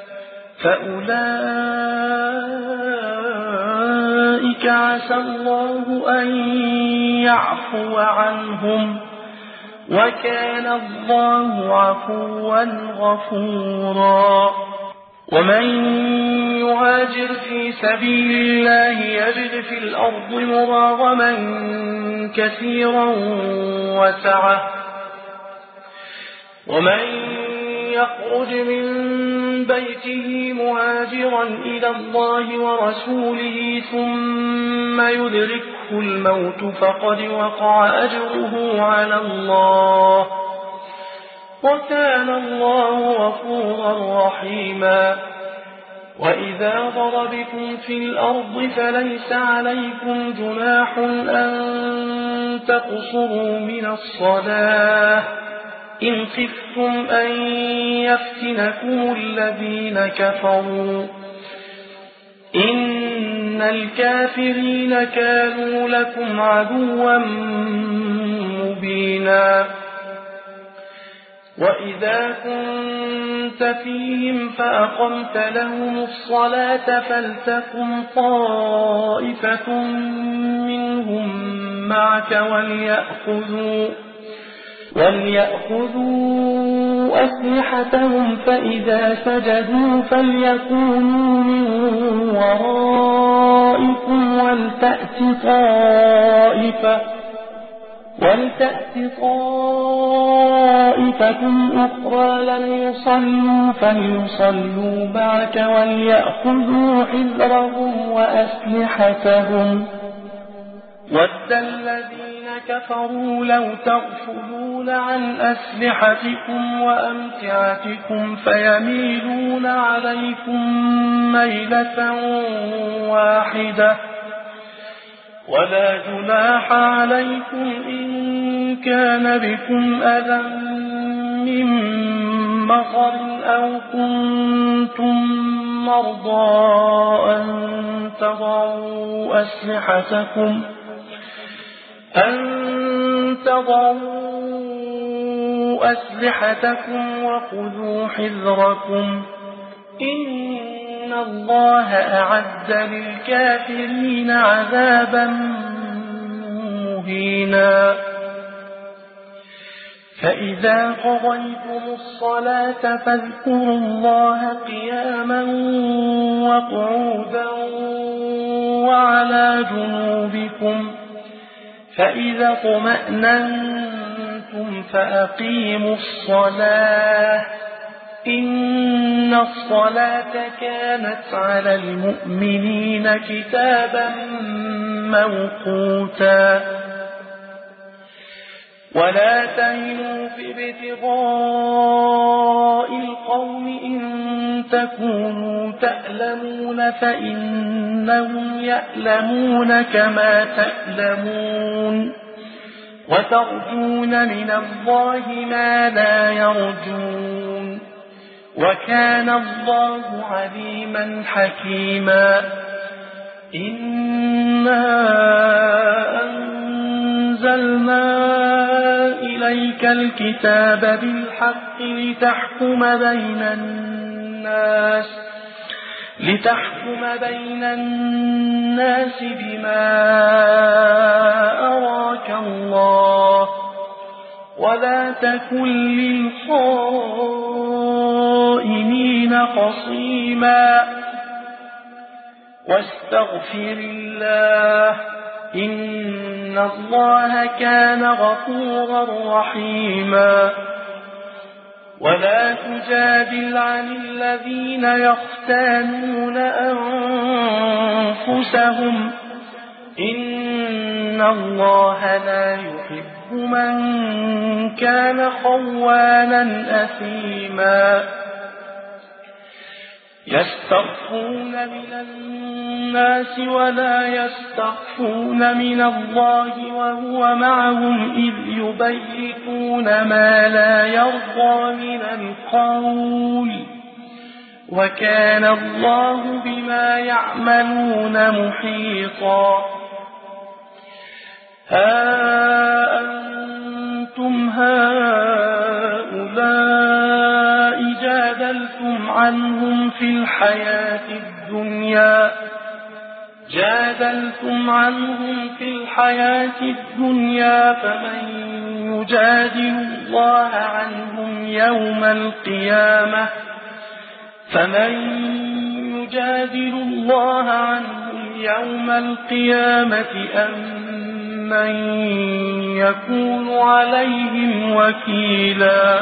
فأولئك عسى الله أن يعفو عنهم، وكان الله عفوا غفورا. ومن يهاجر في سبيل الله يجد في الأرض مراغما كثيرا وسعة، ومن يخرج من بيته مهاجرا إلى الله ورسوله ثم يدركه الموت فقد وقع أجره على الله، وكان الله غفورا رحيما. وإذا ضربتم في الأرض فليس عليكم جناح أن تقصروا من الصلاة إن خفتم أن يفتنكم الذين كفروا، إن الكافرين كانوا لكم عدوا مبينا. وإذا كنت فيهم فأقمت لهم الصلاة فلتقم طائفة منهم معك وليأخذوا أسلحتهم، فإذا سجدوا فليكونوا من ورائكم ولتأت طائفة أخرى لم يصلوا فليصلوا معك وليأخذوا حذرهم وأسلحتهم. ود الذين كفروا لو تغفلون عن أسلحتكم وأمتعتكم فيميلون عليكم ميلة واحدة، ولا جناح عليكم إن كان بكم أذى من مطر أو كنتم مرضى أن تضعوا أسلحتكم وخذوا حذركم، إن الله أعد للكافرين عذابا مهينا. فإذا قضيتم الصلاة فاذكروا الله قياما وقعودا وعلى جنوبكم، فإذا اطمأننتم فأقيموا الصلاة، إن الصلاة كانت على المؤمنين كتابا موقوتا ولا تهنوا في ابتغاء القوم إن تكونوا تألمون فإنهم يألمون كما تألمون وترجون من الله ما لا يرجون وكان الله عليما حكيما إنا أنزلنا إليك الكتاب بالحق لتحكم بين الناس بما أراك الله ولا تكن للخائنين خصيما واستغفر الله إن الله كان غفورا رحيما ولا تجادل عن الذين يختانون أنفسهم إن الله لا يحب من كان خوانا أثيما يستخفون من الناس ولا يستخفون من الله وهو معهم إذ يبيتون ما لا يرضى من القول وكان الله بما يعملون محيطا ها أنتم هؤلاء جادلتم عنهم في الحياة الدنيا فمن يجادل الله عنهم يوم القيامة أم من يكون عليهم وكيلا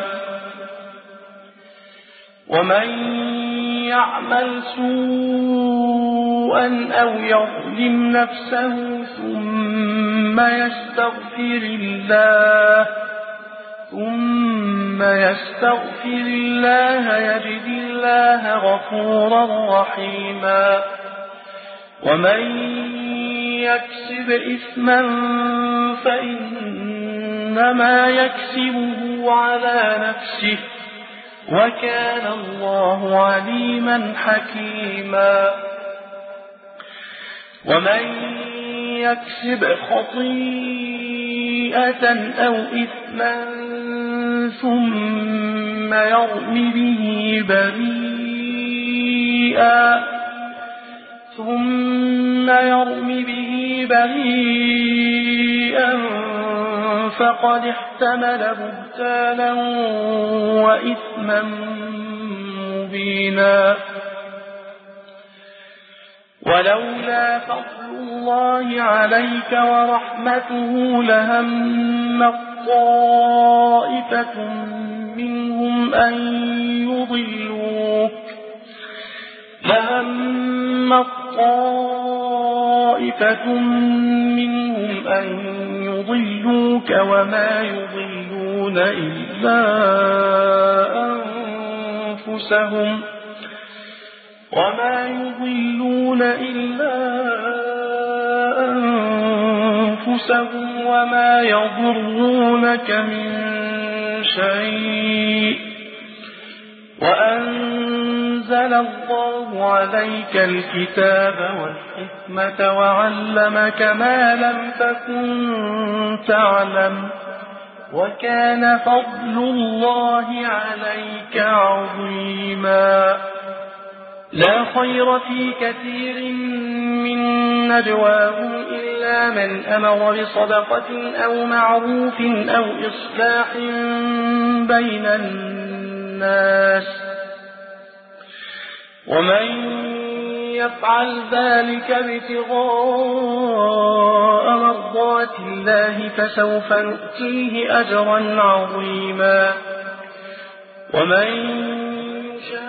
ومن يعمل سوءا أو يظلم نفسه ثم يستغفر الله يجد الله غفورا رحيما ومن يكسب إثما فإنما يكسبه على نفسه وكان الله عليما حكيما ومن يكسب خطيئة أو إثما ثم يرم به بريئا فقد احتمل بهتانا وإثما مبينا ولولا فضل الله عليك ورحمته لهم طائفة منهم أن يضلوك وما يضلون إلا أنفسهم وما يضرونك من شيء وأنزل الله عليك الكتاب والحكمة وعلمك ما لم تكن تعلم وكان فضل الله عليك عظيما لا خير في كثير من نجواهم إلا من أمر بصدقة أو معروف أو إصلاح بين الناس ومن يفعل ذلك ابتغاء مرضات الله فسوف نؤتيه أجرا عظيما ومن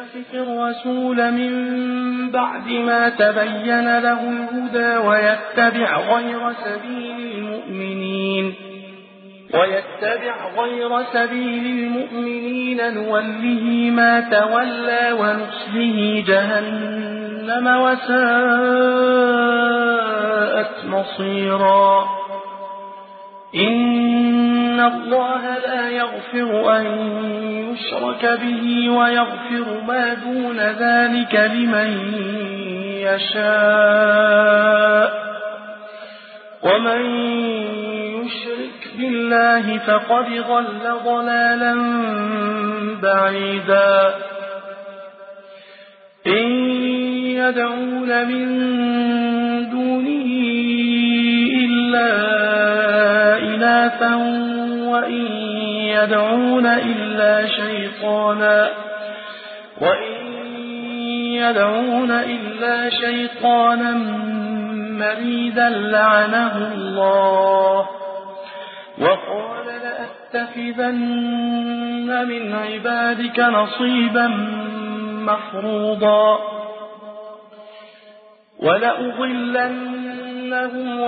يشاقق الرسول من بعد ما تبين له الهدى ويتبع غير سبيل المؤمنين نوله ما تولى ونصله جهنم وساءت مصيرا. إن الله لا يغفر أن يشرك به ويغفر ما دون ذلك لمن يشاء ومن يشرك بالله فقد ضل ضلالا بعيدا. إن يدعون من دونه إلا إناثا وإن يدعون إلا شيطانا مريدا لعنه الله وقال لأتخذن من عبادك نصيبا مفروضا. ولأضلنهم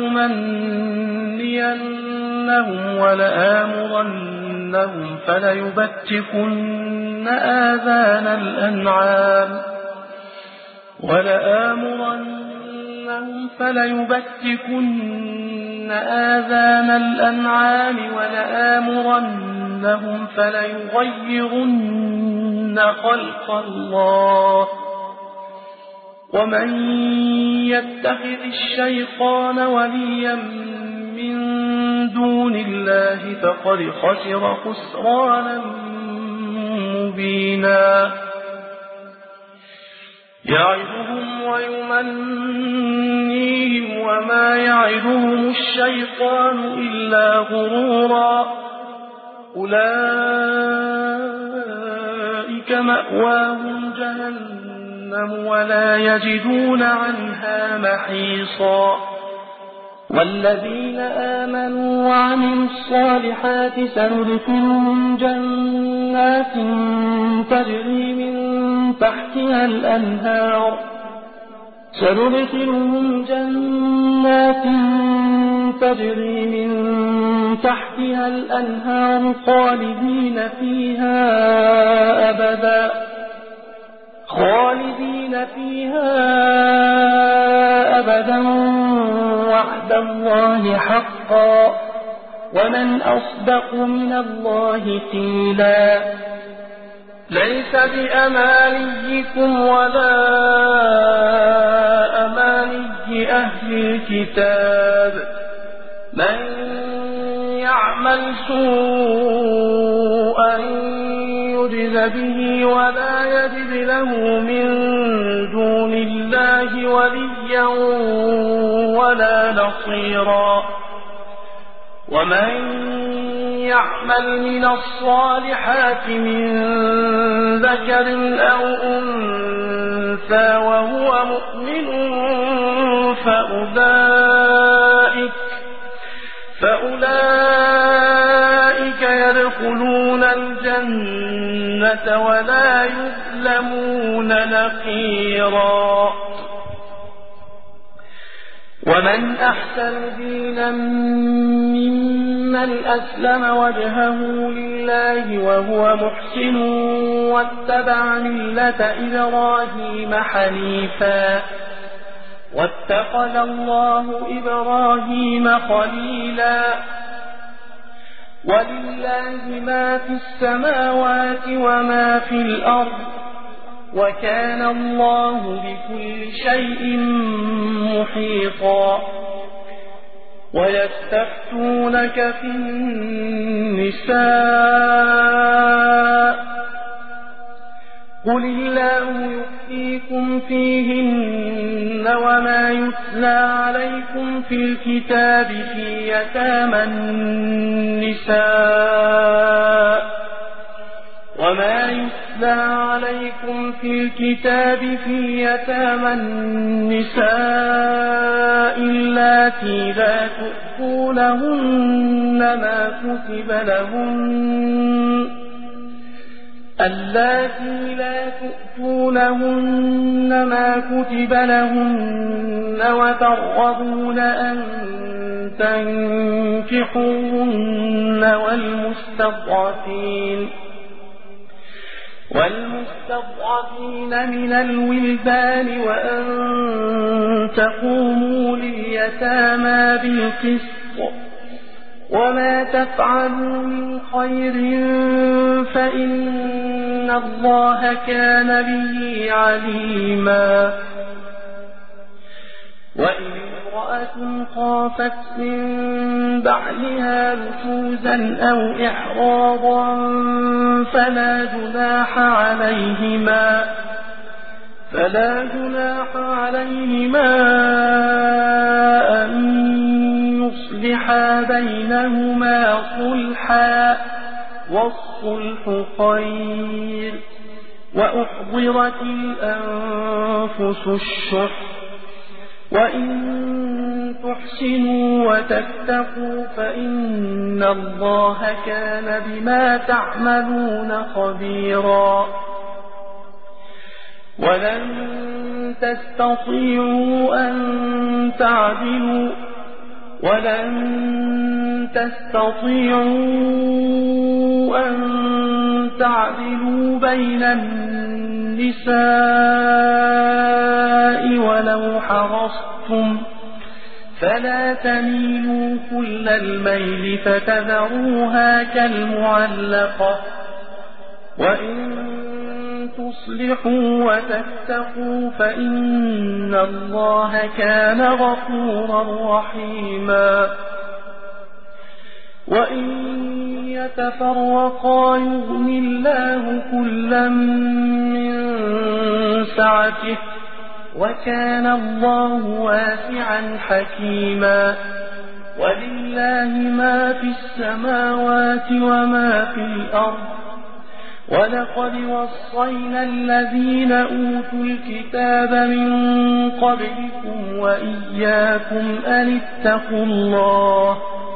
ولأمنينهم ولآمرنهم فليبتكن آذان الأنعام ولآمرنهم فليغيرن خلق الله. ومن يتخذ الشيطان وليا من دون الله فقد خسر خسرانا مبينا. يعدهم ويمنيهم وما يعدهم الشيطان إلا غرورا. أولئك مأواهم جهنم ولا يجدون عنها محيصا. والذين آمنوا وعملوا الصالحات سندخلهم جنات تجري من تحتها الأنهار خالدين فيها أبدا وعد الله حقا ومن أصدق من الله قيلا. ليس بأمانيكم ولا أماني أهل الكتاب من يعمل سوءا يجز به ولا يجد له من دون الله وليا ولا نصيرا. ومن يعمل من الصالحات من ذكر أو أنثى وهو مؤمن فأولئك يدخلون الجنة ولا يظلمون نقيرا. ومن أحسن دينا ممن أسلم وجهه لله وهو محسن واتبع ملة إبراهيم حنيفا واتخذ الله إبراهيم خليلا. ولله ما في السماوات وما في الأرض وكان الله بكل شيء محيطا. ويستفتونك في النساء قل الله يفتيكم فيهن وما يتلى عليكم في الكتاب في يتامى النساء اللاتي لا تؤتونهن ما كتب لهن اللاتي لا تؤتونهن ما كتب لهن وترغبون أن تنكحوهن والمستضعفين من الولدان وأن تقوموا لليتامى بالقسط وما تفعلوا من خير فإن الله كان به عليما. وإن امرأة خافت من بعلها نشوزا أو إعراضا فلا جناح عليهما أن يصلحا بينهما صلحا والصلح خير. وأحضرت الأنفس الشح وإن تحسنوا وتتقوا فإن الله كان بما تعملون خبيرا. ولن تستطيعوا أن تعدلوا بين النساء ولو حرصتم فلا تميلوا كل الميل فتذروها كالمعلقة. وإن تصلحوا وتتقوا فإن الله كان غفورا رحيما. وإن يتفرقا يغن الله كلا من سعته وكان الله واسعا حكيما. ولله ما في السماوات وما في الأرض ولقد وصينا الذين أوتوا الكتاب من قبلكم وإياكم أن اتقوا الله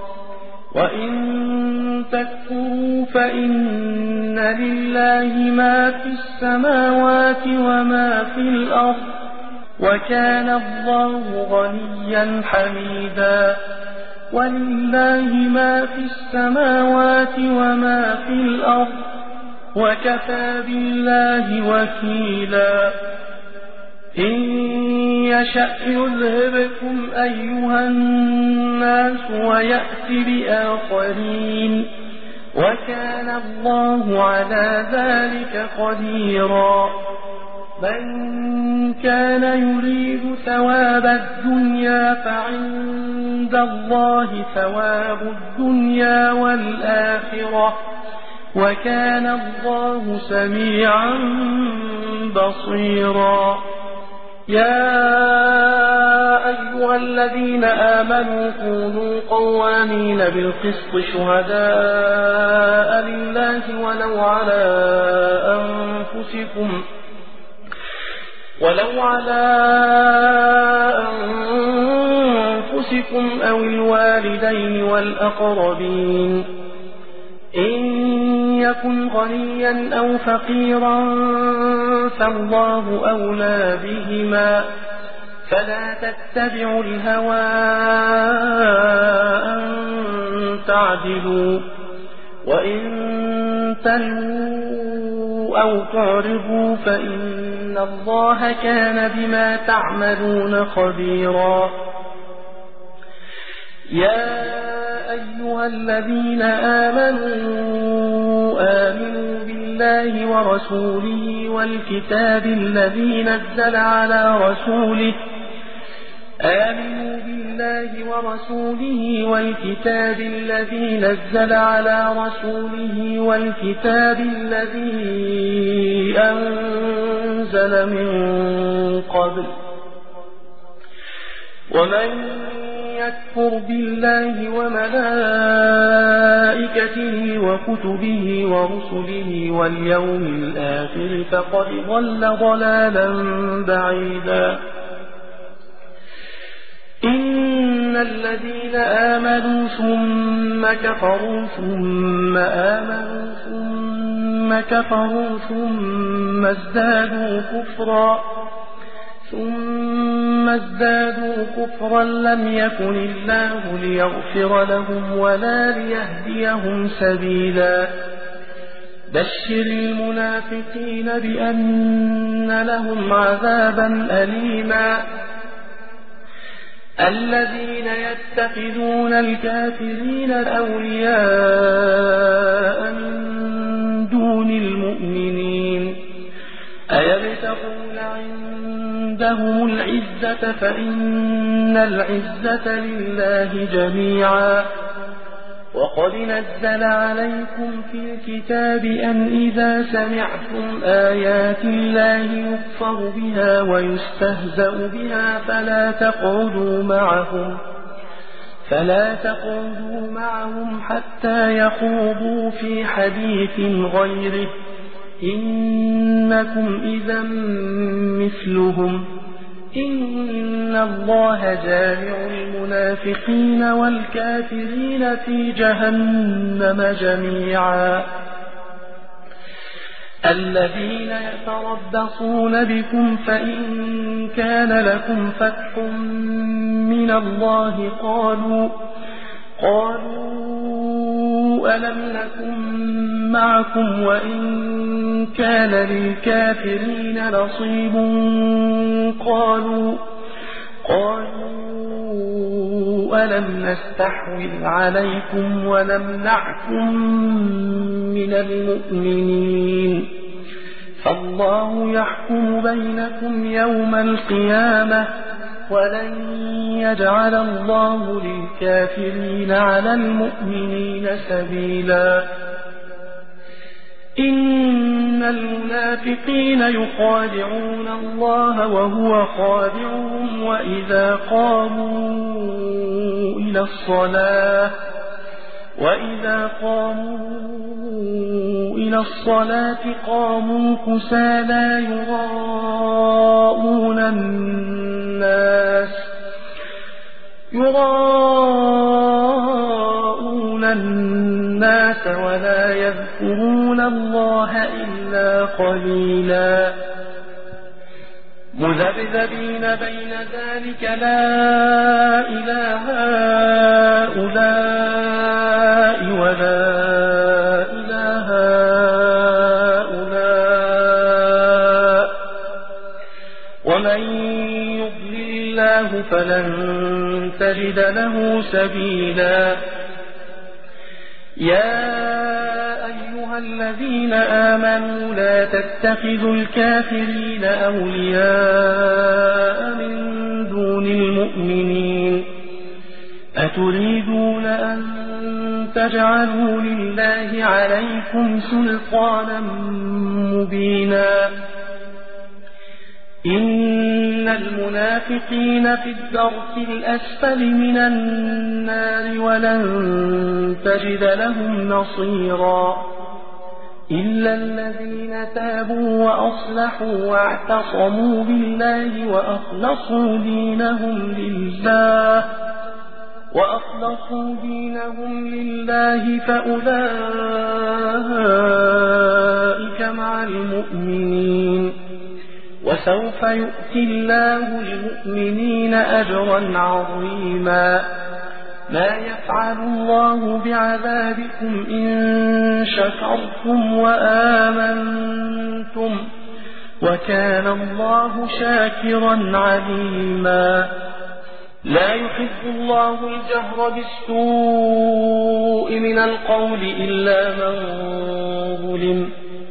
وإن تكفروا فإن لله ما في السماوات وما في الأرض وكان الله غنيا حميدا. ولله ما في السماوات وما في الأرض وكفى بالله وكيلا. إن يشأ يذهبكم أيها الناس ويأت بآخرين وكان الله على ذلك قديرا. من كان يريد ثواب الدنيا فعند الله ثواب الدنيا والآخرة وكان الله سميعا بصيرا. يا أيها الذين آمنوا كونوا قوامين بالقسط شهداء لله ولو على أنفسكم أو الوالدين والأقربين إن يكن غنيا أو فقيرا فالله أولى بهما فلا تتبعوا الهوى أن تعدلوا وإن تلووا أو تعرضوا فإن الله كان بما تعملون خبيرا. يا أيها الذين آمنوا بالله ورسوله والكتاب الذي نزل على رسوله والكتاب الذي أنزل من قبل ومن يكفر بالله وملائكته وكتبه ورسله واليوم الآخر فقد ضل ضلالا بعيدا. إن الذين آمنوا ثم كفروا ثم آمنوا ثم الذين كفروا ثم ازدادوا كفرا لم يكن الله ليغفر لهم ولا ليهديهم سبيلا بشر المنافقين بأن لهم عذابا أليما الذين يتخذون الكافرين أولياء من دون المؤمنين أيبتغون عندهم العزة فإن العزة لله جميعا وقد نزل عليكم في الكتاب أن إذا سمعتم آيات الله يكفر بها ويستهزأ بها فلا تقعدوا معهم حتى يخوضوا في حديث غيره إنكم إذا مثلهم إن الله جامع المنافقين والكافرين في جهنم جميعا الذين يتربصون بكم فإن كان لكم فتح من الله قالوا ألم نكن معكم وإن كان للكافرين نصيب قالوا ألم نستحوذ عليكم ونمنعكم من المؤمنين فالله يحكم بينكم يوم القيامة ولن يجعل الله للكافرين على المؤمنين سبيلا إن المنافقين يخادعون الله وهو خادعهم وإذا قاموا إلى الصلاة قاموا كسالى يراءون الناس ولا يذكرون الله إلا قليلا مذبذبين بين ذلك لا إله هؤلاء ولا إله هؤلاء ومن يضلل الله فلن تجد له سبيلا يا أيها الذين آمنوا لا تتخذوا الكافرين أولياء من دون المؤمنين أتريدون أن تجعلوا لله عليكم سلطانا مبينا إن المنافقين في الدرك الأسفل من النار ولن تجد لهم نصيرا إلا الذين تابوا وأصلحوا واعتصموا بالله وأخلصوا دينهم لله فأولئك مع المؤمنين وسوف يؤتي الله المؤمنين أجرا عظيما ما يفعل الله بعذابكم إن شكرتم وآمنتم وكان الله شاكرا عليما لا يحب الله الجهر بالسوء من القول إلا من ظلم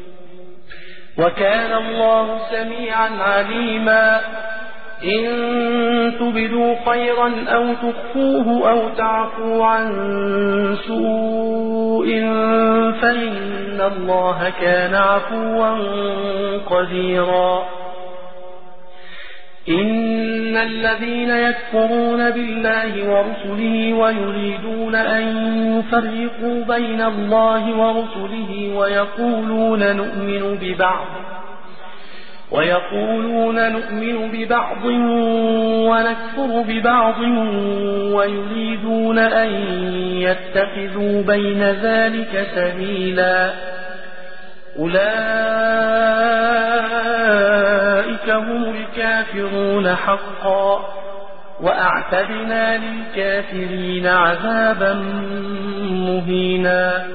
وكان الله سميعا عليما إن تبدوا خيرا أو تخفوه أو تعفوا عن سوء فإن الله كان عفوا قديرا إن الذين يكفرون بالله ورسله ويريدون أن يفرقوا بين الله ورسله ويقولون نؤمن ببعض ونكفر ببعض ويريدون أن يتخذوا بين ذلك سبيلا أولئك هم الكافرون حقا وأعتدنا للكافرين عذابا مهينا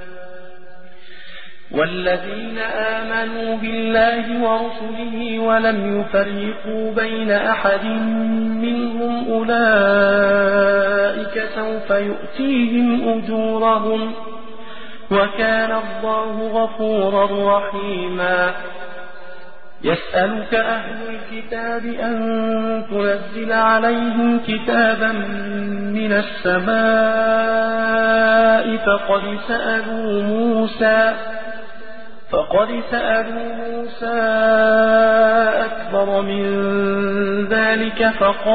والذين آمنوا بالله ورسله ولم يفرقوا بين أحد منهم أولئك سوف يؤتيهم أجورهم وكان الله غفورا رحيما يسألك أهل الكتاب أن تنزل عليهم كتابا من السماء فقد سألوا موسى أكبر من ذلك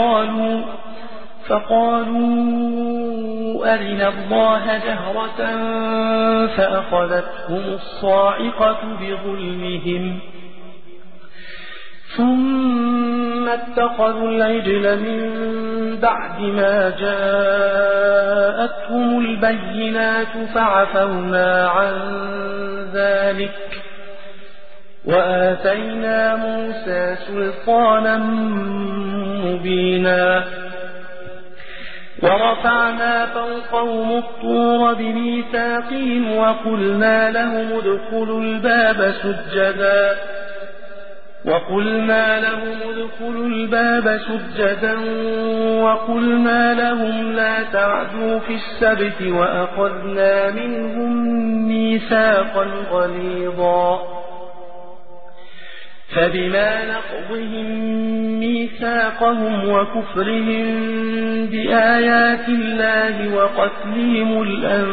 فقالوا أرنا الله جهرة فأخذتهم الصاعقة بظلمهم ثم اتخذوا العجل من بعد ما جاءتهم البينات فعفونا عن ذلك وآتينا موسى سلطانا مبينا ورفعنا فوقهم الطور بميثاقهم وقلنا لهم ادخلوا الباب سجدا وقلنا لهم لا تعدوا في السبت وأخذنا منهم ميثاقا غليظا فبما نقضهم ميثاقهم وكفرهم بآيات الله وقتلهم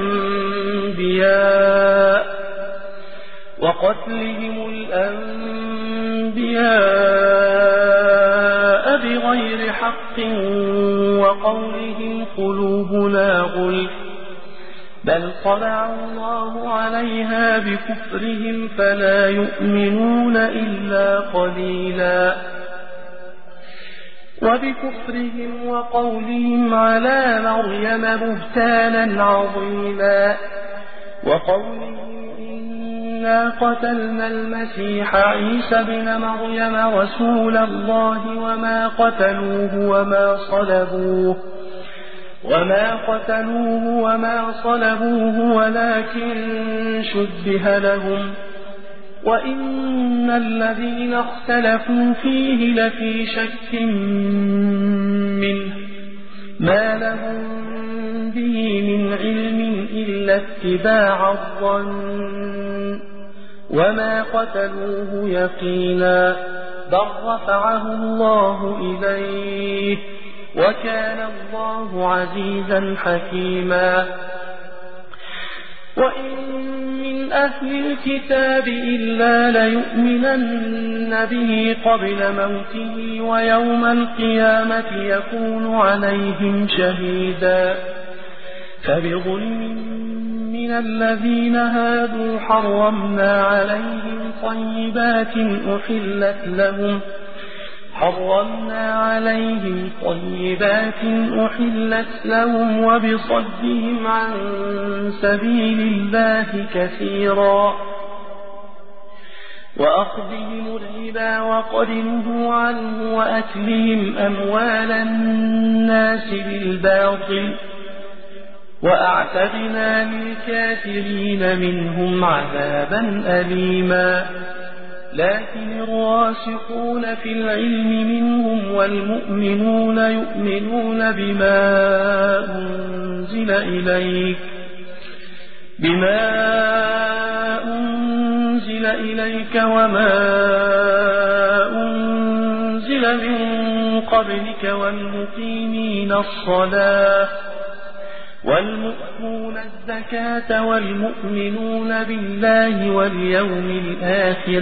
الأنبياء بغير حق وقولهم قلوبنا غلف بل طبع الله عليها بكفرهم فلا يؤمنون إلا قليلا وبكفرهم وقولهم على مريم بهتانا عظيما وقولهم إنا قتلنا المسيح عيسى بن مريم رسول الله وما قتلوه وما صلبوه ولكن شبه لهم وإن الذين اختلفوا فيه لفي شك منه ما لهم به من علم إلا اتباع الظن وما قتلوه يقينا بل رفعه الله إليه وكان الله عزيزا حكيما وإن من أهل الكتاب إلا ليؤمنن به قبل موته ويوم القيامة يكون عليهم شهيدا فبظلم من الذين هادوا حرمنا عليهم طيبات أحلت لهم وبصدهم عن سبيل الله كثيرا وأخذهم الربا وقد نهوا عنه وأكلهم أموال الناس بالباطل وأعتدنا للكافرين منهم عذابا أليما لكن الراسخون في العلم منهم والمؤمنون يؤمنون بما أنزل إليك وما أنزل من قبلك والمقيمين الصلاة والمؤتون الزكاة والمؤمنون بالله واليوم الآخر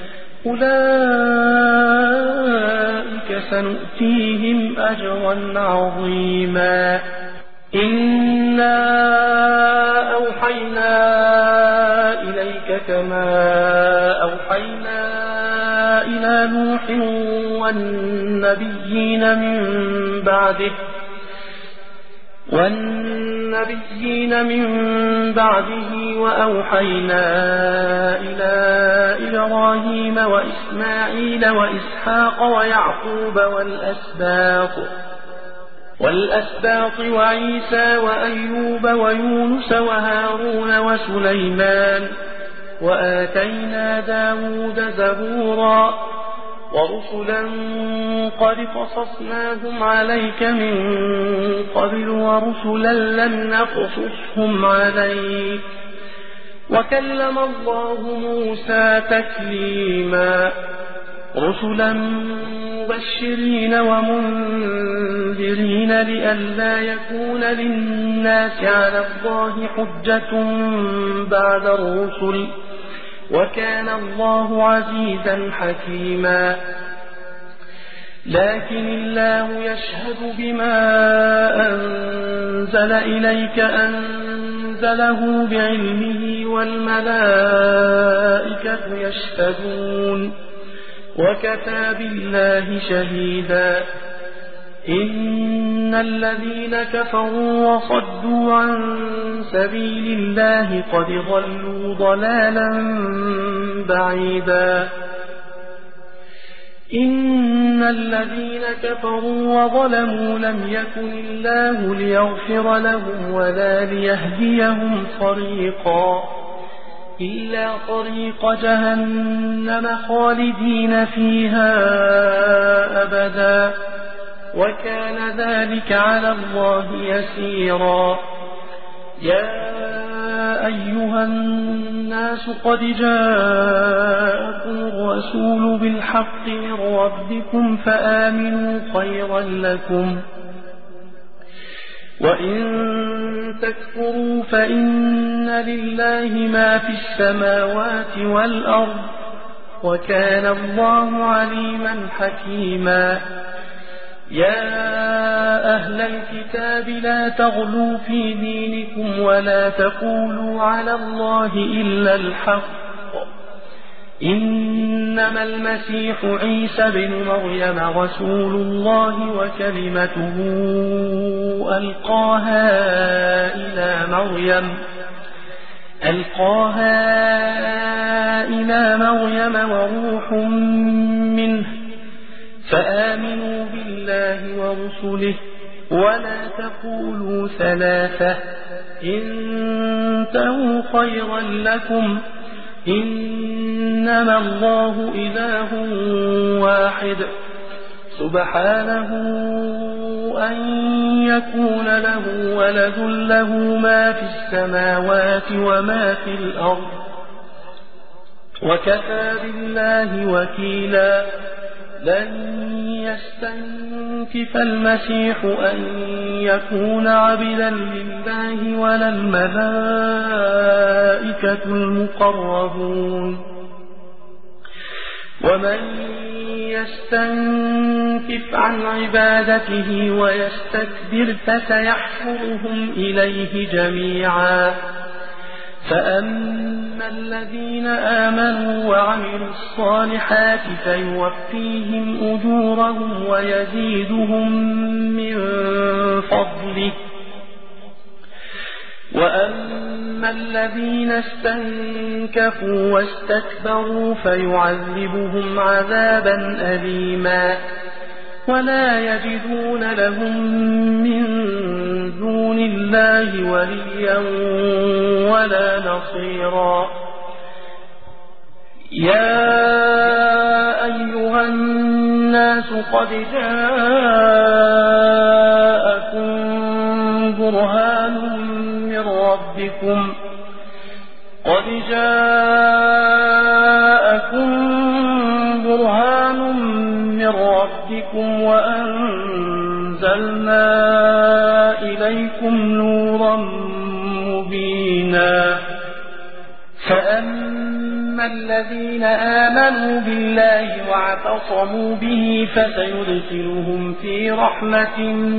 أولئك سنؤتيهم أجرا عظيما إنا أوحينا إليك كما أوحينا إلى نوح والنبيين من بعده وأوحينا إلى إبراهيم وإسماعيل وإسحاق ويعقوب والأسباط وعيسى وأيوب ويونس وهارون وسليمان وآتينا داود زبورا ورسلا قد قصصناهم عليك من قبل ورسلا لم نقصصهم عليك وكلم الله موسى تكليما رسلا مبشرين ومنذرين لئلا يكون للناس على الله حجة بعد الرسل وكان الله عزيزا حكيما لكن الله يشهد بما أنزل إليك أنزله بعلمه والملائكة يشهدون وكفى بالله شهيدا إن الذين كفروا وصدوا عن سبيل الله قد ضلوا ضلالا بعيدا إن الذين كفروا وظلموا لم يكن الله ليغفر لهم ولا ليهديهم طريقا إلا طريق جهنم خالدين فيها أبدا وكان ذلك على الله يسيرا يا أيها الناس قد جاءكم الرسول بالحق من ربكم فآمنوا خيرا لكم وإن تكفروا فإن لله ما في السماوات والأرض وكان الله عليما حكيما يا أهل الكتاب لا تغلوا في دينكم ولا تقولوا على الله إلا الحق إنما المسيح عيسى بن مريم رسول الله وكلمته ألقاها إلى مريم وروح منه فآمنوا بالله ورسله ولا تقولوا ثلاثة انتهوا خيرا لكم إنما الله إله واحد سبحانه أن يكون له ولد له ما في السماوات وما في الأرض وكفى بالله وكيلا لن يستنكف المسيح أن يكون عبدا لله ولا الملائكة المقربون ومن يستنكف عن عبادته ويستكبر فسيحشرهم إليه جميعا فأما الذين آمنوا وعملوا الصالحات فيوفيهم أجورهم ويزيدهم من فضله وأما الذين استنكفوا واستكبروا فيعذبهم عذابا أليما ولا يجدون لهم من دون الله وليا ولا نصيرا يا أيها الناس قد جاءكم برهان من ربكم وأنزلنا إليكم نورا مبينا فأما الذين آمنوا بالله واعتصموا به فسيدخلهم في رحمة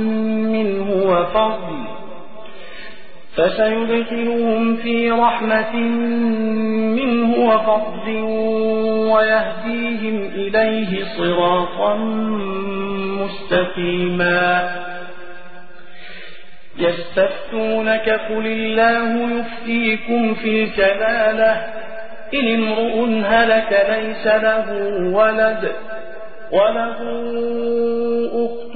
منه وفضل ويهديهم إليه صراطا مستقيما يستفتونك قل الله يفتيكم في الكلالة إن امرؤ هلك ليس له ولد وله أخت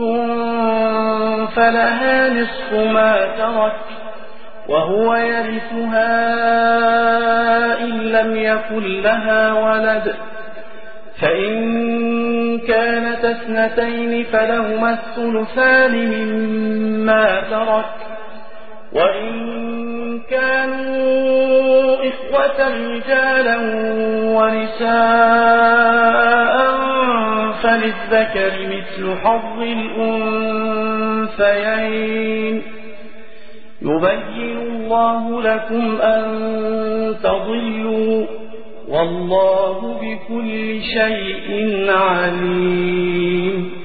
فلها نصف ما ترك وهو يرثها إن لم يكن لها ولد فإن كانت اثنتين فلهما الثلثان مما ترك وإن كانوا إخوة رجالا ونساء فللذكر مثل حظ الأنثيين يبين الله لكم أن تضلوا والله بكل شيء عليم.